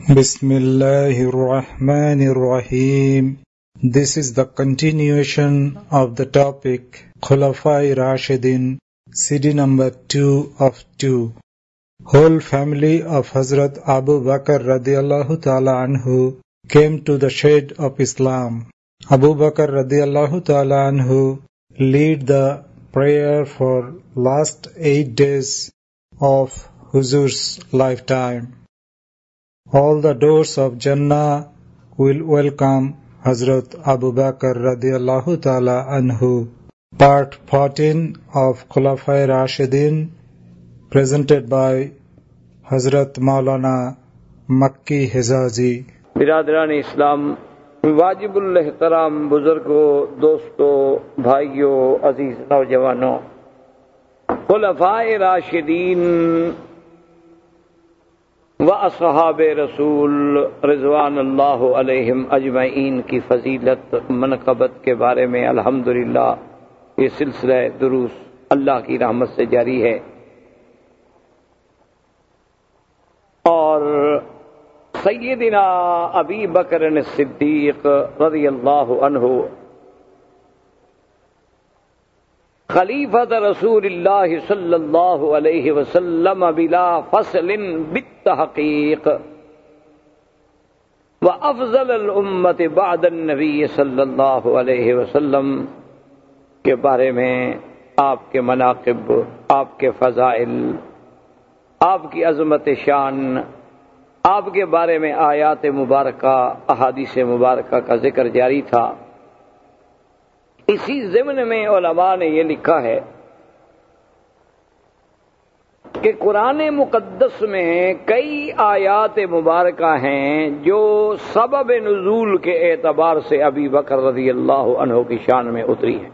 بسم الله الرحمن الرحيم. This is the continuation of the topic Khulafai Rashidin, CD number 2 of 2. Whole family of Hazrat Abu Bakr radiallahu ta'ala anhu came to the shade of Islam. Abu Bakr radiallahu ta'ala anhu lead the prayer for last 8 days of Huzur's lifetime. All the doors of Jannah will welcome Hazrat Abu Bakr radiallahu ta'ala anhu. Part 14 of Khulafai Rashidin, presented by Hazrat Maulana Makki Hizazi. برادران اسلام، واجب الاحترام بزرگوں، دوستوں، بھائیوں، عزیز نوجوانوں، خلفائے راشدین و اصحاب رسول رضوان اللہ علیہم اجمعین کی فضیلت منقبت کے بارے میں الحمدللہ یہ سلسلہ دروس اللہ کی رحمت سے جاری ہے، اور سیدنا ابی بکر الصدیق رضی اللہ عنہ خلیفۃ رسول اللہ صلی اللہ علیہ وسلم بلا فصل بالتحقیق وافضل الامت بعد النبی صلی اللہ علیہ وسلم کے بارے میں آپ کے مناقب، آپ کے فضائل، آپ کی عظمت شان، آپ کے بارے میں آیات مبارکہ، احادیث مبارکہ کا ذکر جاری تھا۔ اسی ضمن میں علماء نے یہ لکھا ہے کہ قرآن مقدس میں کئی آیات مبارکہ ہیں جو سبب نزول کے اعتبار سے ابی بکر رضی اللہ عنہ کی شان میں اتری ہیں،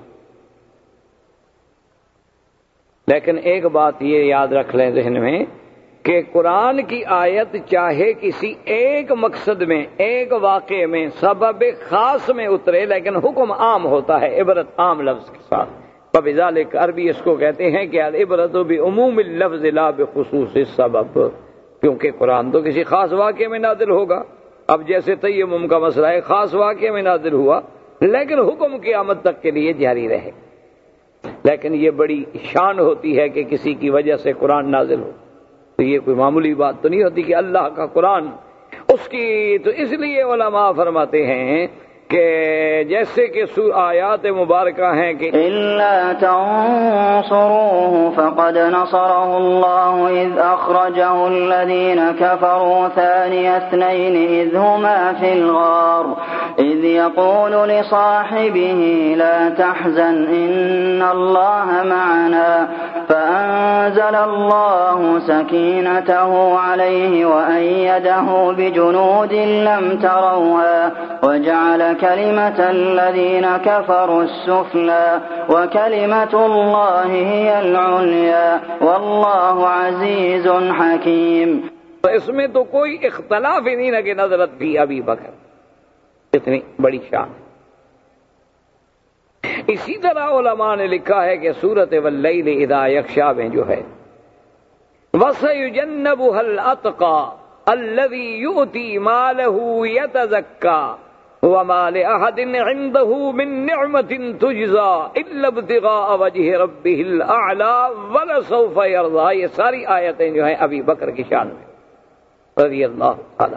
لیکن ایک بات یہ یاد رکھ لیں ذہن میں کہ قرآن کی آیت چاہے کسی ایک مقصد میں، ایک واقعے میں، سبب خاص میں اترے، لیکن حکم عام ہوتا ہے، عبرت عام لفظ کے ساتھ۔ فبذالک عربی اس کو کہتے ہیں کہ العبرت بعموم اللفظ لا بخصوص السبب، کیونکہ قرآن تو کسی خاص واقعے میں نازل ہوگا۔ اب جیسے تیمم کا مسئلہ ہے، خاص واقعے میں نازل ہوا لیکن حکم قیامت تک کے لیے جاری رہے، لیکن یہ بڑی شان ہوتی ہے کہ کسی کی وجہ سے قرآن نازل ہو، تو یہ کوئی معمولی بات تو نہیں ہوتی کہ اللہ کا قرآن اس کی، تو اس لیے علماء فرماتے ہیں کہ جیسے کہ آیات مبارکہ ہیں کہ إِلَّا تَنصُرُوهُ فَقَدْ نَصَرَهُ اللَّهُ إِذْ أَخْرَجَهُ الَّذِينَ كَفَرُوا ثَانِيَ اثْنَيْنِ إِذْ هُمَا فِي الْغَارِ إِذْ يَقُولُ لِصَاحِبِهِ لَا تَحْزَنْ إِنَّ اللَّهَ مَعَنَا فَأَنزَلَ اللَّهُ سَكِينَتَهُ عَلَيْهِ وَأَيَّدَهُ بِجُنُودٍ لَّمْ تَرَوْهَا وَجَعَلَ كلمة الذين كفروا السفلى وكلمة الله هي العليا والله عزيز حكيم۔ اس میں تو کوئی اختلاف ہی نہیں نہ کہ نظرت بھی ابی بکر، اتنی بڑی شان۔ اسی طرح علماء نے لکھا ہے کہ سورۃ واللیل اذا یغشی میں جو ہے وَسَيُجَنَّبُهَا الْأَتْقَى الَّذِي يُؤْتِي مَالَهُ يَتَزَكَّى وَمَا لِأَحَدٍ عِندَهُ مِن نِّعْمَةٍ تُجْزَىٰ إِلَّا ابْتِغَاءَ وَجْهِ رَبِّهِ الْأَعْلَىٰ وَلَسَوْفَ يَرْضَىٰ۔ یہ ساری آیتیں جو ہیں ابی بکر کی شان میں رضی اللہ تعالی۔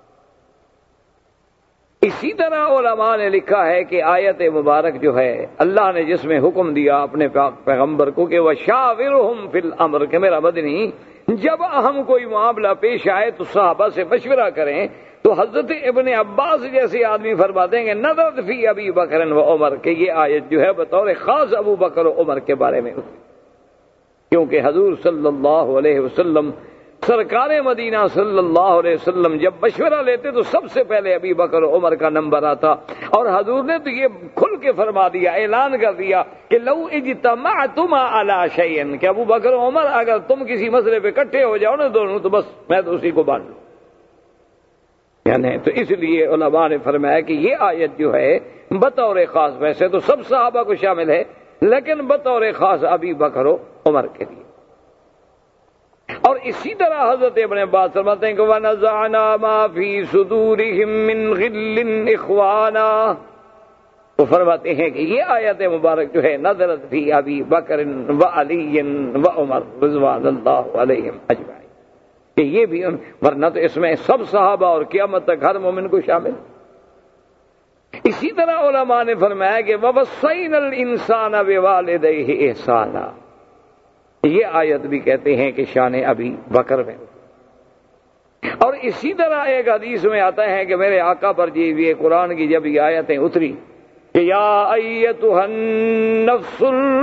اسی طرح علماء نے لکھا ہے کہ آیت مبارک جو ہے اللہ نے جس میں حکم دیا اپنے پیغمبر کو کہ وَشَاوِرْهُمْ فِي الْأَمْرِ، کہ میرا مدنی جب اہم کوئی معاملہ پیش آئے تو صحابہ سے مشورہ کریں، تو حضرت ابن عباس جیسے آدمی فرماتے ہیں کہ نظرت فی ابی بکر و عمر، کہ یہ آیت جو ہے بطور خاص ابو بکر و عمر کے بارے میں ہوتی، کیونکہ حضور صلی اللہ علیہ وسلم، سرکار مدینہ صلی اللہ علیہ وسلم جب مشورہ لیتے تو سب سے پہلے ابی بکر و عمر کا نمبر آتا، اور حضور نے تو یہ کھل کے فرما دیا، اعلان کر دیا کہ لو اجتمعتما علی شیء، کہ ابو بکر و عمر اگر تم کسی مسئلے پہ اکٹھے ہو جاؤ نا دونوں، تو بس میں تو اسی کو مان لوں۔ یعنی تو اس لیے علماء نے فرمایا کہ یہ آیت جو ہے بطور خاص، ویسے تو سب صحابہ کو شامل ہے لیکن بطور خاص ابی بکر و عمر کے لیے۔ اور اسی طرح حضرت ابن عباس فرماتے ہیں کہ وَنَزَعْنَا مَا فِي صُدُورِهِم مِّن غِلٍّ إِخْوَانًا، وہ فرماتے ہیں کہ یہ آیت مبارک جو ہے نظرت فی ابی بکر وعلی وعمر رضوان اللہ علیہم اجمعین، کہ یہ بھی ورنہ تو اس میں سب صحابہ اور قیامت تک ہر مومن کو شامل۔ اسی طرح علماء نے فرمایا کہ وَوَصَّيْنَا الْإِنسَانَ بِوَالِدَيْهِ إِحْسَانًا، یہ آیت بھی کہتے ہیں کہ شان ابی بکر میں۔ اور اسی طرح ایک حدیث میں آتا ہے کہ میرے آقا پر جی یہ قرآن کی جب یہ آیتیں اتری کہ یا ایتھا النفس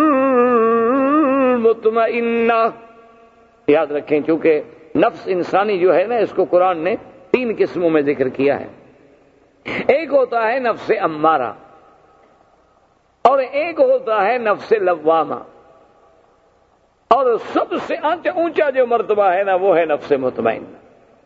المطمئنہ، یاد رکھیں چونکہ نفس انسانی جو ہے نا اس کو قرآن نے 3 قسموں میں ذکر کیا ہے۔ ایک ہوتا ہے نفس امارہ، اور ایک ہوتا ہے نفس لوامہ، اور سب سے اونچا جو مرتبہ ہے نا وہ ہے نفس مطمئنہ،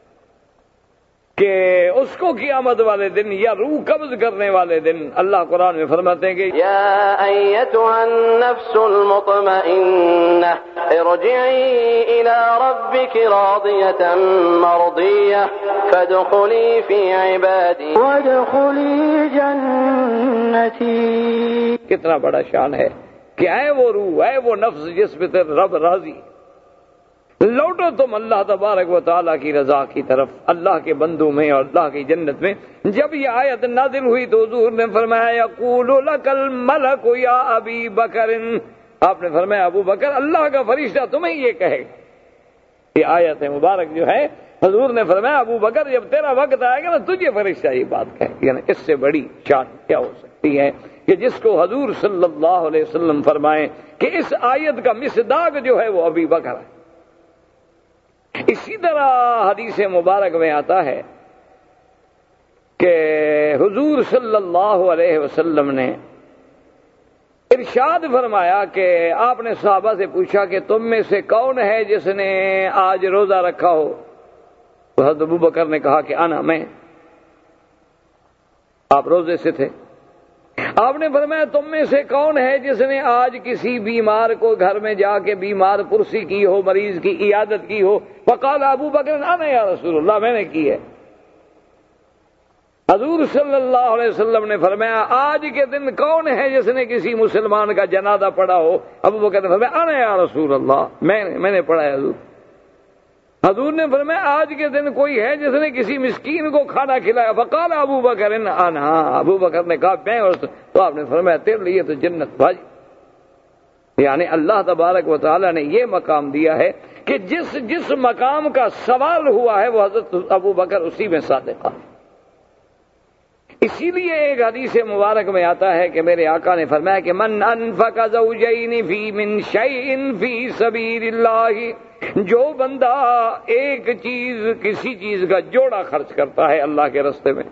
کہ اس کو قیامت والے دن یا روح قبض کرنے والے دن اللہ قرآن میں فرماتے ہیں کہ یا ایتھا النفس المطمئنہ ارجعی الی ربک راضیۃ مرضیہ فادخلی فی عبادی وادخلی جنتی۔ کتنا بڑا شان ہے کہ اے وہ روح، اے وہ نفس جس پہ تیرا رب راضی، لوٹو تم اللہ تبارک و تعالیٰ کی رضا کی طرف، اللہ کے بندوں میں اور اللہ کی جنت میں۔ جب یہ آیت نازل ہوئی تو حضور نے فرمایا یقول لک الملک یا ابی بکر، آپ نے فرمایا ابو بکر اللہ کا فرشتہ تمہیں یہ کہے گا۔ یہ آیت مبارک جو ہے حضور نے فرمایا ابو بکر جب تیرا وقت آئے گا نا تجھے فرشتہ یہ بات کہے گا، یعنی اس سے بڑی شان کیا ہو سکتی ہے کہ جس کو حضور صلی اللہ علیہ وسلم فرمائیں کہ اس آیت کا مصداق جو ہے وہ ابی بکر ہے۔ اسی طرح حدیث مبارک میں آتا ہے کہ حضور صلی اللہ علیہ وسلم نے ارشاد فرمایا کہ آپ نے صحابہ سے پوچھا کہ تم میں سے کون ہے جس نے آج روزہ رکھا ہو؟ تو حضرت ابو بکر نے کہا کہ انا، میں۔ آپ روزے سے تھے۔ آپ نے فرمایا تم میں سے کون ہے جس نے آج کسی بیمار کو گھر میں جا کے بیمار پرسی کی ہو، مریض کی عیادت کی ہو؟ فقال ابو بکر انا یا رسول اللہ، میں نے کی ہے۔ حضور صلی اللہ علیہ وسلم نے فرمایا آج کے دن کون ہے جس نے کسی مسلمان کا جنازہ پڑھا ہو؟ ابو بکر نے فرمایا انا یا رسول اللہ، میں نے پڑھا ہے حضور۔ حضور نے فرمایا آج کے دن کوئی ہے جس نے کسی مسکین کو کھانا کھلایا؟ فقال ابو بکر انا، ابو بکر نے کہا میں، اور تو آپ نے فرمایا تیرے لیے تو جنت بھائی۔ یعنی اللہ تبارک و تعالی نے یہ مقام دیا ہے کہ جس مقام کا سوال ہوا ہے وہ حضرت ابو بکر اسی میں صادق ہے۔ اسی لیے ایک حدیث مبارک میں آتا ہے کہ میرے آقا نے فرمایا کہ من انفق زوجین فی من شیء فی سبیل اللہ، جو بندہ ایک چیز کسی چیز کا جوڑا خرچ کرتا ہے اللہ کے راستے میں،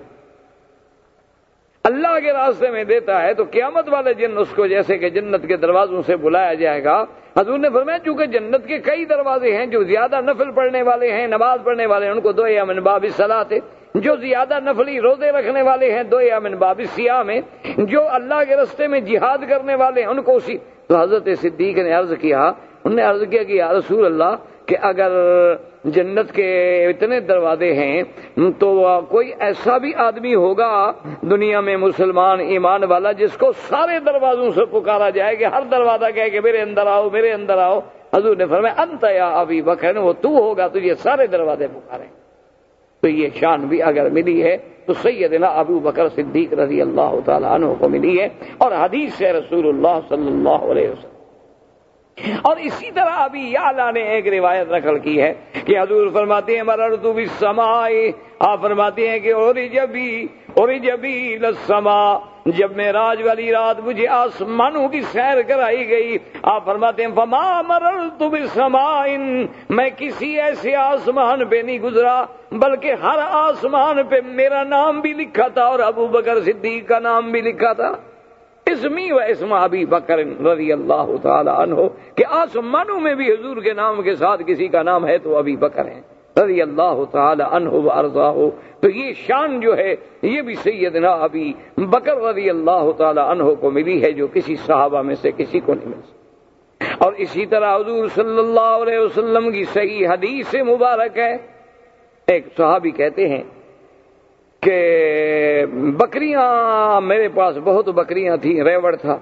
اللہ کے راستے میں دیتا ہے، تو قیامت والے دن اس کو جیسے کہ جنت کے دروازوں سے بلایا جائے گا۔ حضور نے فرمایا چونکہ جنت کے کئی دروازے ہیں، جو زیادہ نفل پڑھنے والے ہیں، نماز پڑھنے والے ہیں، ان کو دعا من باب الصلاۃ، جو زیادہ نفلی روزے رکھنے والے ہیں دعا من باب الصیام، جو اللہ کے راستے میں جہاد کرنے والے ہیں ان کو اسی۔ تو حضرت صدیق نے عرض کیا کہ یا رسول اللہ کہ اگر جنت کے اتنے دروازے ہیں تو کوئی ایسا بھی آدمی ہوگا دنیا میں مسلمان ایمان والا جس کو سارے دروازوں سے پکارا جائے کہ ہر دروازہ کہے کہ میرے اندر آؤ میرے اندر آؤ؟ حضور نے فرمایا انت یا ابی بکر، وہ تو ہوگا تجھے سارے دروازے پکاریں۔ تو یہ شان بھی اگر ملی ہے تو سیدنا ابو بکر صدیق رضی اللہ تعالی عنہ کو ملی ہے، اور حدیث سے رسول اللہ صلی اللہ علیہ وسلم۔ اور اسی طرح ابھی یعلا نے ایک روایت نقل کی ہے کہ حضور فرماتے ہیں مررت بالسماء، آپ فرماتے ہیں کہ اورج بی للسماء، جب معراج والی رات مجھے آسمانوں کی سیر کرائی گئی، آپ فرماتے ہیں فما مررت بسماء، میں کسی ایسے آسمان پہ نہیں گزرا بلکہ ہر آسمان پہ میرا نام بھی لکھا تھا اور ابو بکر صدیق کا نام بھی لکھا تھا، اسمی و اسم ابی بکر رضی اللہ تعالی عنہ، کہ آسمانوں میں بھی حضور کے نام کے ساتھ کسی کا نام ہے تو ابی بکر ہے رضی اللہ تعالی عنہ و ارضاہ۔ تو یہ شان جو ہے یہ بھی سیدنا ابی بکر رضی اللہ تعالی عنہ کو ملی ہے، جو کسی صحابہ میں سے کسی کو نہیں مل سکتی۔ اور اسی طرح حضور صلی اللہ علیہ وسلم کی صحیح حدیث مبارک ہے، ایک صحابی کہتے ہیں کہ بکریاں، میرے پاس بہت بکریاں تھیں، ریوڑ تھا،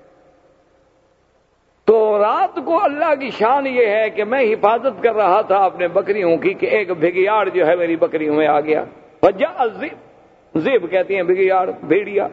تو رات کو اللہ کی شان یہ ہے کہ میں حفاظت کر رہا تھا اپنے بکریوں کی کہ ایک بھگیاڑ جو ہے میری بکریوں میں آ گیا، وجاء ذئب کہتے ہیں بھگیاڑ، بھیڑیا۔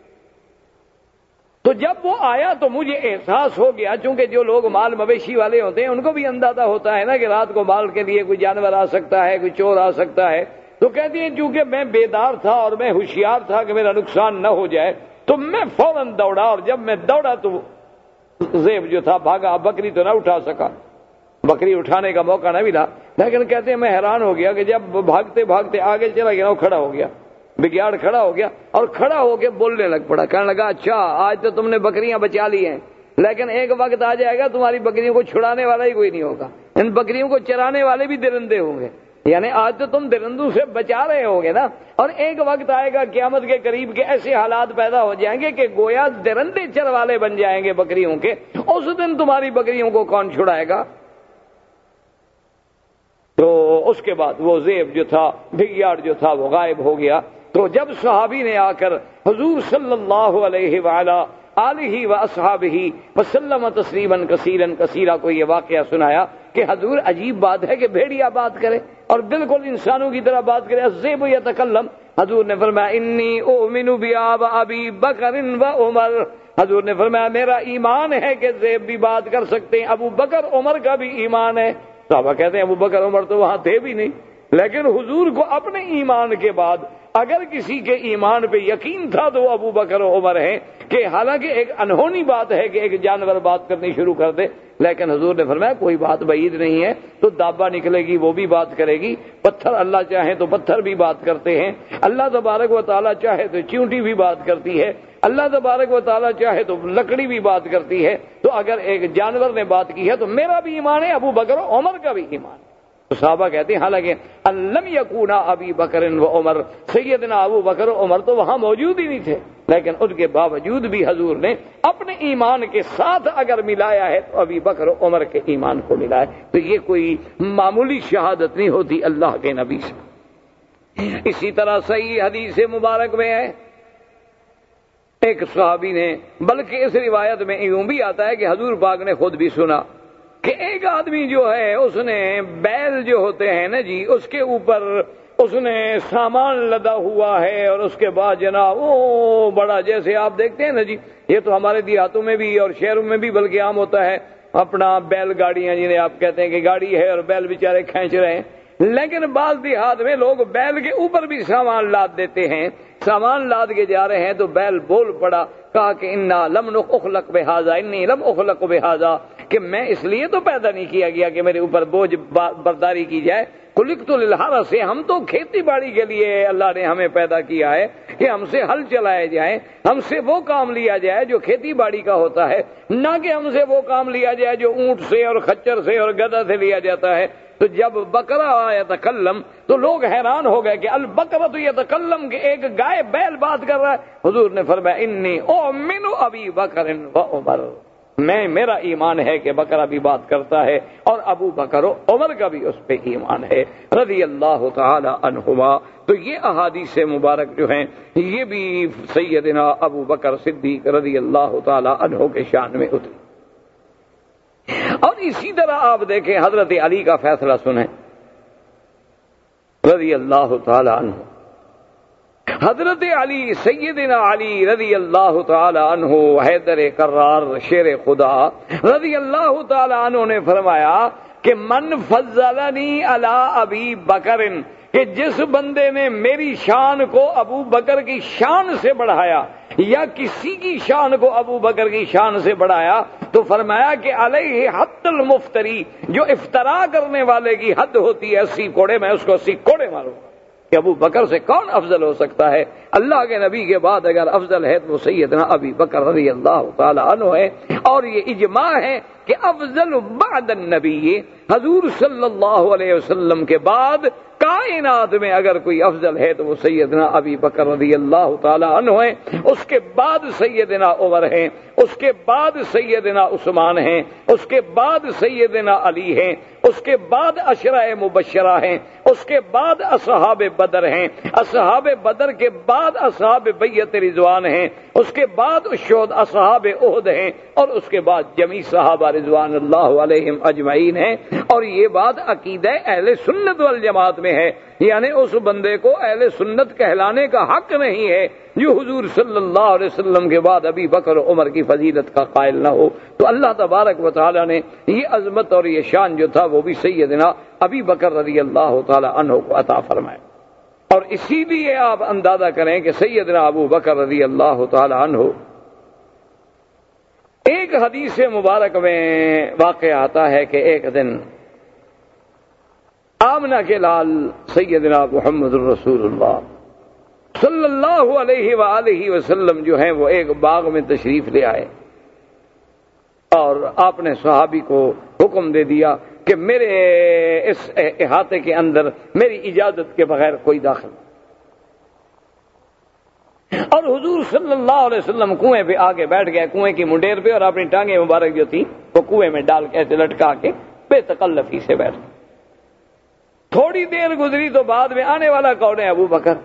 تو جب وہ آیا تو مجھے احساس ہو گیا، چونکہ جو لوگ مال مویشی والے ہوتے ہیں ان کو بھی اندازہ ہوتا ہے نا کہ رات کو مال کے لیے کوئی جانور آ سکتا ہے، کوئی چور آ سکتا ہے، تو کہتی ہیں چونکہ میں بیدار تھا اور میں ہوشیار تھا کہ میرا نقصان نہ ہو جائے، تو میں فوراً دوڑا، اور جب میں دوڑا تو ذئب جو تھا بھاگا، بکری تو نہ اٹھا سکا، بکری اٹھانے کا موقع نہ ملا، لیکن کہتے ہیں میں حیران ہو گیا کہ جب بھاگتے بھاگتے آگے چلا گیا، وہ کھڑا ہو گیا، بگیاڑ کھڑا ہو گیا، اور کھڑا ہو کے بولنے لگ پڑا، کہنے لگا اچھا آج تو تم نے بکریاں بچا لی ہیں، لیکن ایک وقت آ جائے گا تمہاری بکریوں کو چھڑانے والا ہی کوئی نہیں ہوگا، ان بکریوں کو چرانے والے بھی درندے ہوں گے، یعنی آج تو تم درندوں سے بچا رہے ہوگے نا، اور ایک وقت آئے گا قیامت کے قریب کے ایسے حالات پیدا ہو جائیں گے کہ گویا درندے چروالے بن جائیں گے بکریوں کے، اس دن تمہاری بکریوں کو کون چھڑائے گا؟ تو اس کے بعد وہ ذئب جو تھا، بھگیاڑ جو تھا، وہ غائب ہو گیا۔ تو جب صحابی نے آ کر حضور صلی اللہ علیہ وآلہ آلہ واصحابہ وسلم تسلیما کثیرا کثیرا کو یہ واقعہ سنایا کہ حضور عجیب بات ہے کہ بھیڑیا بات کرے اور بالکل انسانوں کی طرح بات کرے، الذئب یتکلم، حضور نے فرمایا انی اؤمن بابی بکر و عمر، حضور نے فرمایا میرا ایمان ہے کہ ذئب بھی بات کر سکتے ہیں، ابو بکر عمر کا بھی ایمان ہے۔ صحابہ کہتے ہیں ابو بکر عمر تو وہاں تھے بھی نہیں، لیکن حضور کو اپنے ایمان کے بعد اگر کسی کے ایمان پہ یقین تھا تو وہ ابو بکر و عمر ہیں، کہ حالانکہ ایک انہونی بات ہے کہ ایک جانور بات کرنی شروع کر دے، لیکن حضور نے فرمایا کوئی بات بعید نہیں ہے، تو دابا نکلے گی وہ بھی بات کرے گی، پتھر اللہ چاہے تو پتھر بھی بات کرتے ہیں، اللہ تبارک و تعالیٰ چاہے تو چیونٹی بھی بات کرتی ہے، اللہ تبارک و تعالیٰ چاہے تو لکڑی بھی بات کرتی ہے، تو اگر ایک جانور نے بات کی ہے تو میرا بھی ایمان ہے، ابو بکر و عمر کا بھی ایمان ہے۔ تو صحابہ کہتے ہیں حالانکہ لم یکونا ابی بکر و عمر، سیدنا ابو بکر و عمر تو وہاں موجود ہی نہیں تھے، لیکن ان کے باوجود بھی حضور نے اپنے ایمان کے ساتھ اگر ملایا ہے تو ابی بکر و عمر کے ایمان کو ملایا، تو یہ کوئی معمولی شہادت نہیں ہوتی اللہ کے نبی سے۔ اسی طرح صحیح حدیث مبارک میں ہے ایک صحابی نے، بلکہ اس روایت میں یوں بھی آتا ہے کہ حضور پاک نے خود بھی سنا کہ ایک آدمی جو ہے اس نے بیل جو ہوتے ہیں نا جی، اس کے اوپر اس نے سامان لدا ہوا ہے، اور اس کے بعد جناب وہ بڑا، جیسے آپ دیکھتے ہیں نا جی، یہ تو ہمارے دیہاتوں میں بھی اور شہروں میں بھی بلکہ عام ہوتا ہے، اپنا بیل گاڑیاں جنہیں آپ کہتے ہیں کہ گاڑی ہے اور بیل بیچارے کھینچ رہے ہیں، لیکن بعض دیہات میں لوگ بیل کے اوپر بھی سامان لاد دیتے ہیں، سامان لاد کے جا رہے ہیں تو بیل بول پڑا، کہا کہ انا لم اخلق بہذا، انی لم اخلق بہذا، کہ میں اس لیے تو پیدا نہیں کیا گیا کہ میرے اوپر بوجھ برداری کی جائے، خلقت للحرث، ہم تو کھیتی باڑی کے لیے اللہ نے ہمیں پیدا کیا ہے کہ ہم سے ہل چلائے جائیں، ہم سے وہ کام لیا جائے جو کھیتی باڑی کا ہوتا ہے، نہ کہ ہم سے وہ کام لیا جائے جو اونٹ سے اور خچر سے اور گدھا سے لیا جاتا ہے۔ تو جب بکرا یتکلم تو لوگ حیران ہو گئے کہ البقرۃ یتکلم، کہ ایک گائے بیل بات کر رہا ہے۔ حضور نے فرمایا انی اؤمن ابی بکر و عمر، میرا ایمان ہے کہ بکرا بھی بات کرتا ہے اور ابو بکر و عمر کا بھی اس پہ ایمان ہے رضی اللہ تعالی عنہما۔ تو یہ احادیث مبارک جو ہیں یہ بھی سیدنا ابو بکر صدیق رضی اللہ تعالی عنہ کے شان میں اتری۔ اور اسی طرح آپ دیکھیں حضرت علی کا فیصلہ سنیں رضی اللہ تعالی عنہ، حضرت علی سیدنا علی رضی اللہ تعالی عنہ حیدر کرار شیر خدا رضی اللہ تعالی عنہ نے فرمایا کہ من فضلنی علی ابی بکر، کہ جس بندے نے میری شان کو ابو بکر کی شان سے بڑھایا یا کسی کی شان کو ابو بکر کی شان سے بڑھایا، تو فرمایا کہ علیہ حد المفتری، جو افطرا کرنے والے کی حد ہوتی ہے 80 کوڑے، میں اس کو 80 کوڑے ماروں۔ کہ ابو بکر سے کون افضل ہو سکتا ہے؟ اللہ کے نبی کے بعد اگر افضل ہے تو سیدنا ابی بکر رضی اللہ تعالی عنہ ہے، اور یہ اجماع ہے کہ افضل بعد النبی، حضور صلی اللہ علیہ وسلم کے بعد کائنات میں اگر کوئی افضل ہے تو وہ سیدنا ابی بکر رضی اللہ تعالی عنہ ہے، اس کے بعد سیدنا عمر ہیں، اس کے بعد سیدنا عثمان ہیں، اس کے بعد سیدنا علی ہیں، اس کے بعد عشرہ مبشرہ ہیں، اس کے بعد اصحاب بدر ہیں، اصحاب بدر کے بعد اصحاب بیعت رضوان ہیں، اس کے بعد اصحاب احد ہیں، اور اس کے بعد جمیع صحابہ رضوان اللہ علیہم اجمعین ہیں۔ اور یہ بات عقیدہ اہل سنت والجماعت میں ہے، یعنی اس بندے کو اہل سنت کہلانے کا حق نہیں ہے جو حضور صلی اللہ علیہ وسلم کے بعد ابی بکر و عمر کی فضیلت کا قائل نہ ہو۔ تو اللہ تبارک و تعالی نے یہ عظمت اور یہ شان جو تھا وہ بھی سیدنا ابی بکر رضی اللہ تعالی عنہ کو عطا فرمائے۔ اور اسی لیے آپ اندازہ کریں کہ سیدنا ابو بکر رضی اللہ تعالی عنہ، ایک حدیث مبارک میں واقع آتا ہے کہ ایک دن آمنہ کے لال سیدنا محمد الرسول اللہ صلی اللہ علیہ وآلہ وسلم جو ہیں وہ ایک باغ میں تشریف لے آئے، اور آپ نے صحابی کو حکم دے دیا کہ میرے اس احاطے کے اندر میری اجازت کے بغیر کوئی داخل نہیں۔ اور حضور صلی اللہ علیہ وسلم کنویں پہ آگے بیٹھ گئے، کنویں کی منڈیر پہ، اور اپنی ٹانگیں مبارک جو تھی وہ کنویں میں ڈال کے ایسے لٹکا کے بے تکلفی سے بیٹھ گئے۔ تھوڑی دیر گزری تو بعد میں آنے والا کون ہے؟ ابو بکر۔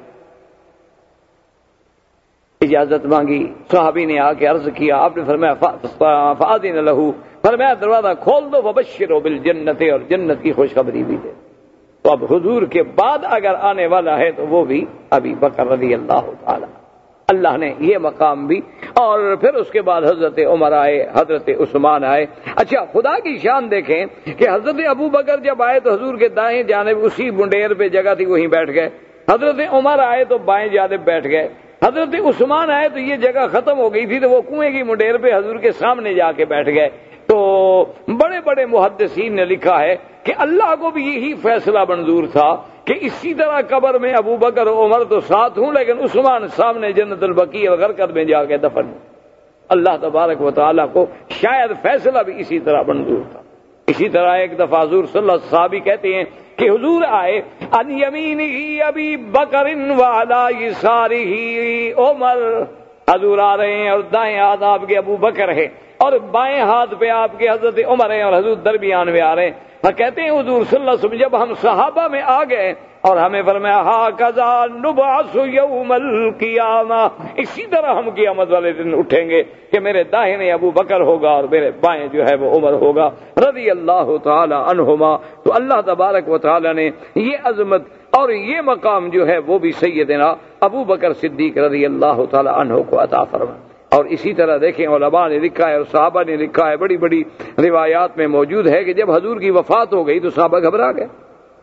اجازت مانگی، صحابی نے آ کے عرض کیا، آپ نے فرمایا فآذن لہ، فرمایا دروازہ کھول دو، وبشروا بالجنت، اور جنت کی خوشخبری بھی دے۔ تو اب حضور کے بعد اگر آنے والا ہے تو وہ بھی ابی بکر رضی اللہ تعالی۔ اللہ نے یہ مقام بھی، اور پھر اس کے بعد حضرت عمر آئے، حضرت عثمان آئے۔ اچھا خدا کی شان دیکھیں کہ حضرت ابو بکر جب آئے تو حضور کے دائیں جانب اسی منڈیر پہ جگہ تھی وہیں بیٹھ گئے، حضرت عمر آئے تو بائیں جانب بیٹھ گئے، حضرت عثمان آئے تو یہ جگہ ختم ہو گئی تھی تو وہ کنویں کی منڈیر پہ حضور کے سامنے جا کے بیٹھ گئے۔ تو بڑے بڑے محدثین نے لکھا ہے کہ اللہ کو بھی یہی فیصلہ منظور تھا کہ اسی طرح قبر میں ابو بکر و عمر تو ساتھ ہوں، لیکن عثمان سامنے جنت البقیع و غرقد میں جا کے دفن ہوں۔ اللہ تبارک و تعالیٰ کو شاید فیصلہ بھی اسی طرح منظور تھا۔ اسی طرح ایک دفعہ حضور صلی اللہ علیہ وسلم صحابی کہتے ہیں کہ حضور آئے، ان یمینہ ابی بکر وعلی یسارہ عمر، حضور آ رہے ہیں اور دائیں ہاتھ آپ کے ابو بکر ہے اور بائیں ہاتھ پہ آپ کے حضرت عمر ہیں، اور حضور درمیان میں آ رہے ہیں۔ اور کہتے ہیں حضور صلی اللہ علیہ وسلم جب ہم صحابہ میں آ گئے اور ہمیں فرمایا ھاکذا نبعث یوم القیامہ، اسی طرح ہم قیامت والے دن اٹھیں گے کہ میرے داہنے ابو بکر ہوگا اور میرے بائیں جو ہے وہ عمر ہوگا رضی اللہ تعالی عنہما۔ تو اللہ تبارک و تعالی نے یہ عظمت اور یہ مقام جو ہے وہ بھی سیدنا ابو بکر صدیق رضی اللہ تعالی عنہ کو عطا فرمایا۔ اور اسی طرح دیکھیں علماء نے لکھا ہے اور صحابہ نے لکھا ہے، بڑی بڑی روایات میں موجود ہے کہ جب حضور کی وفات ہو گئی تو صحابہ گھبرا گئے،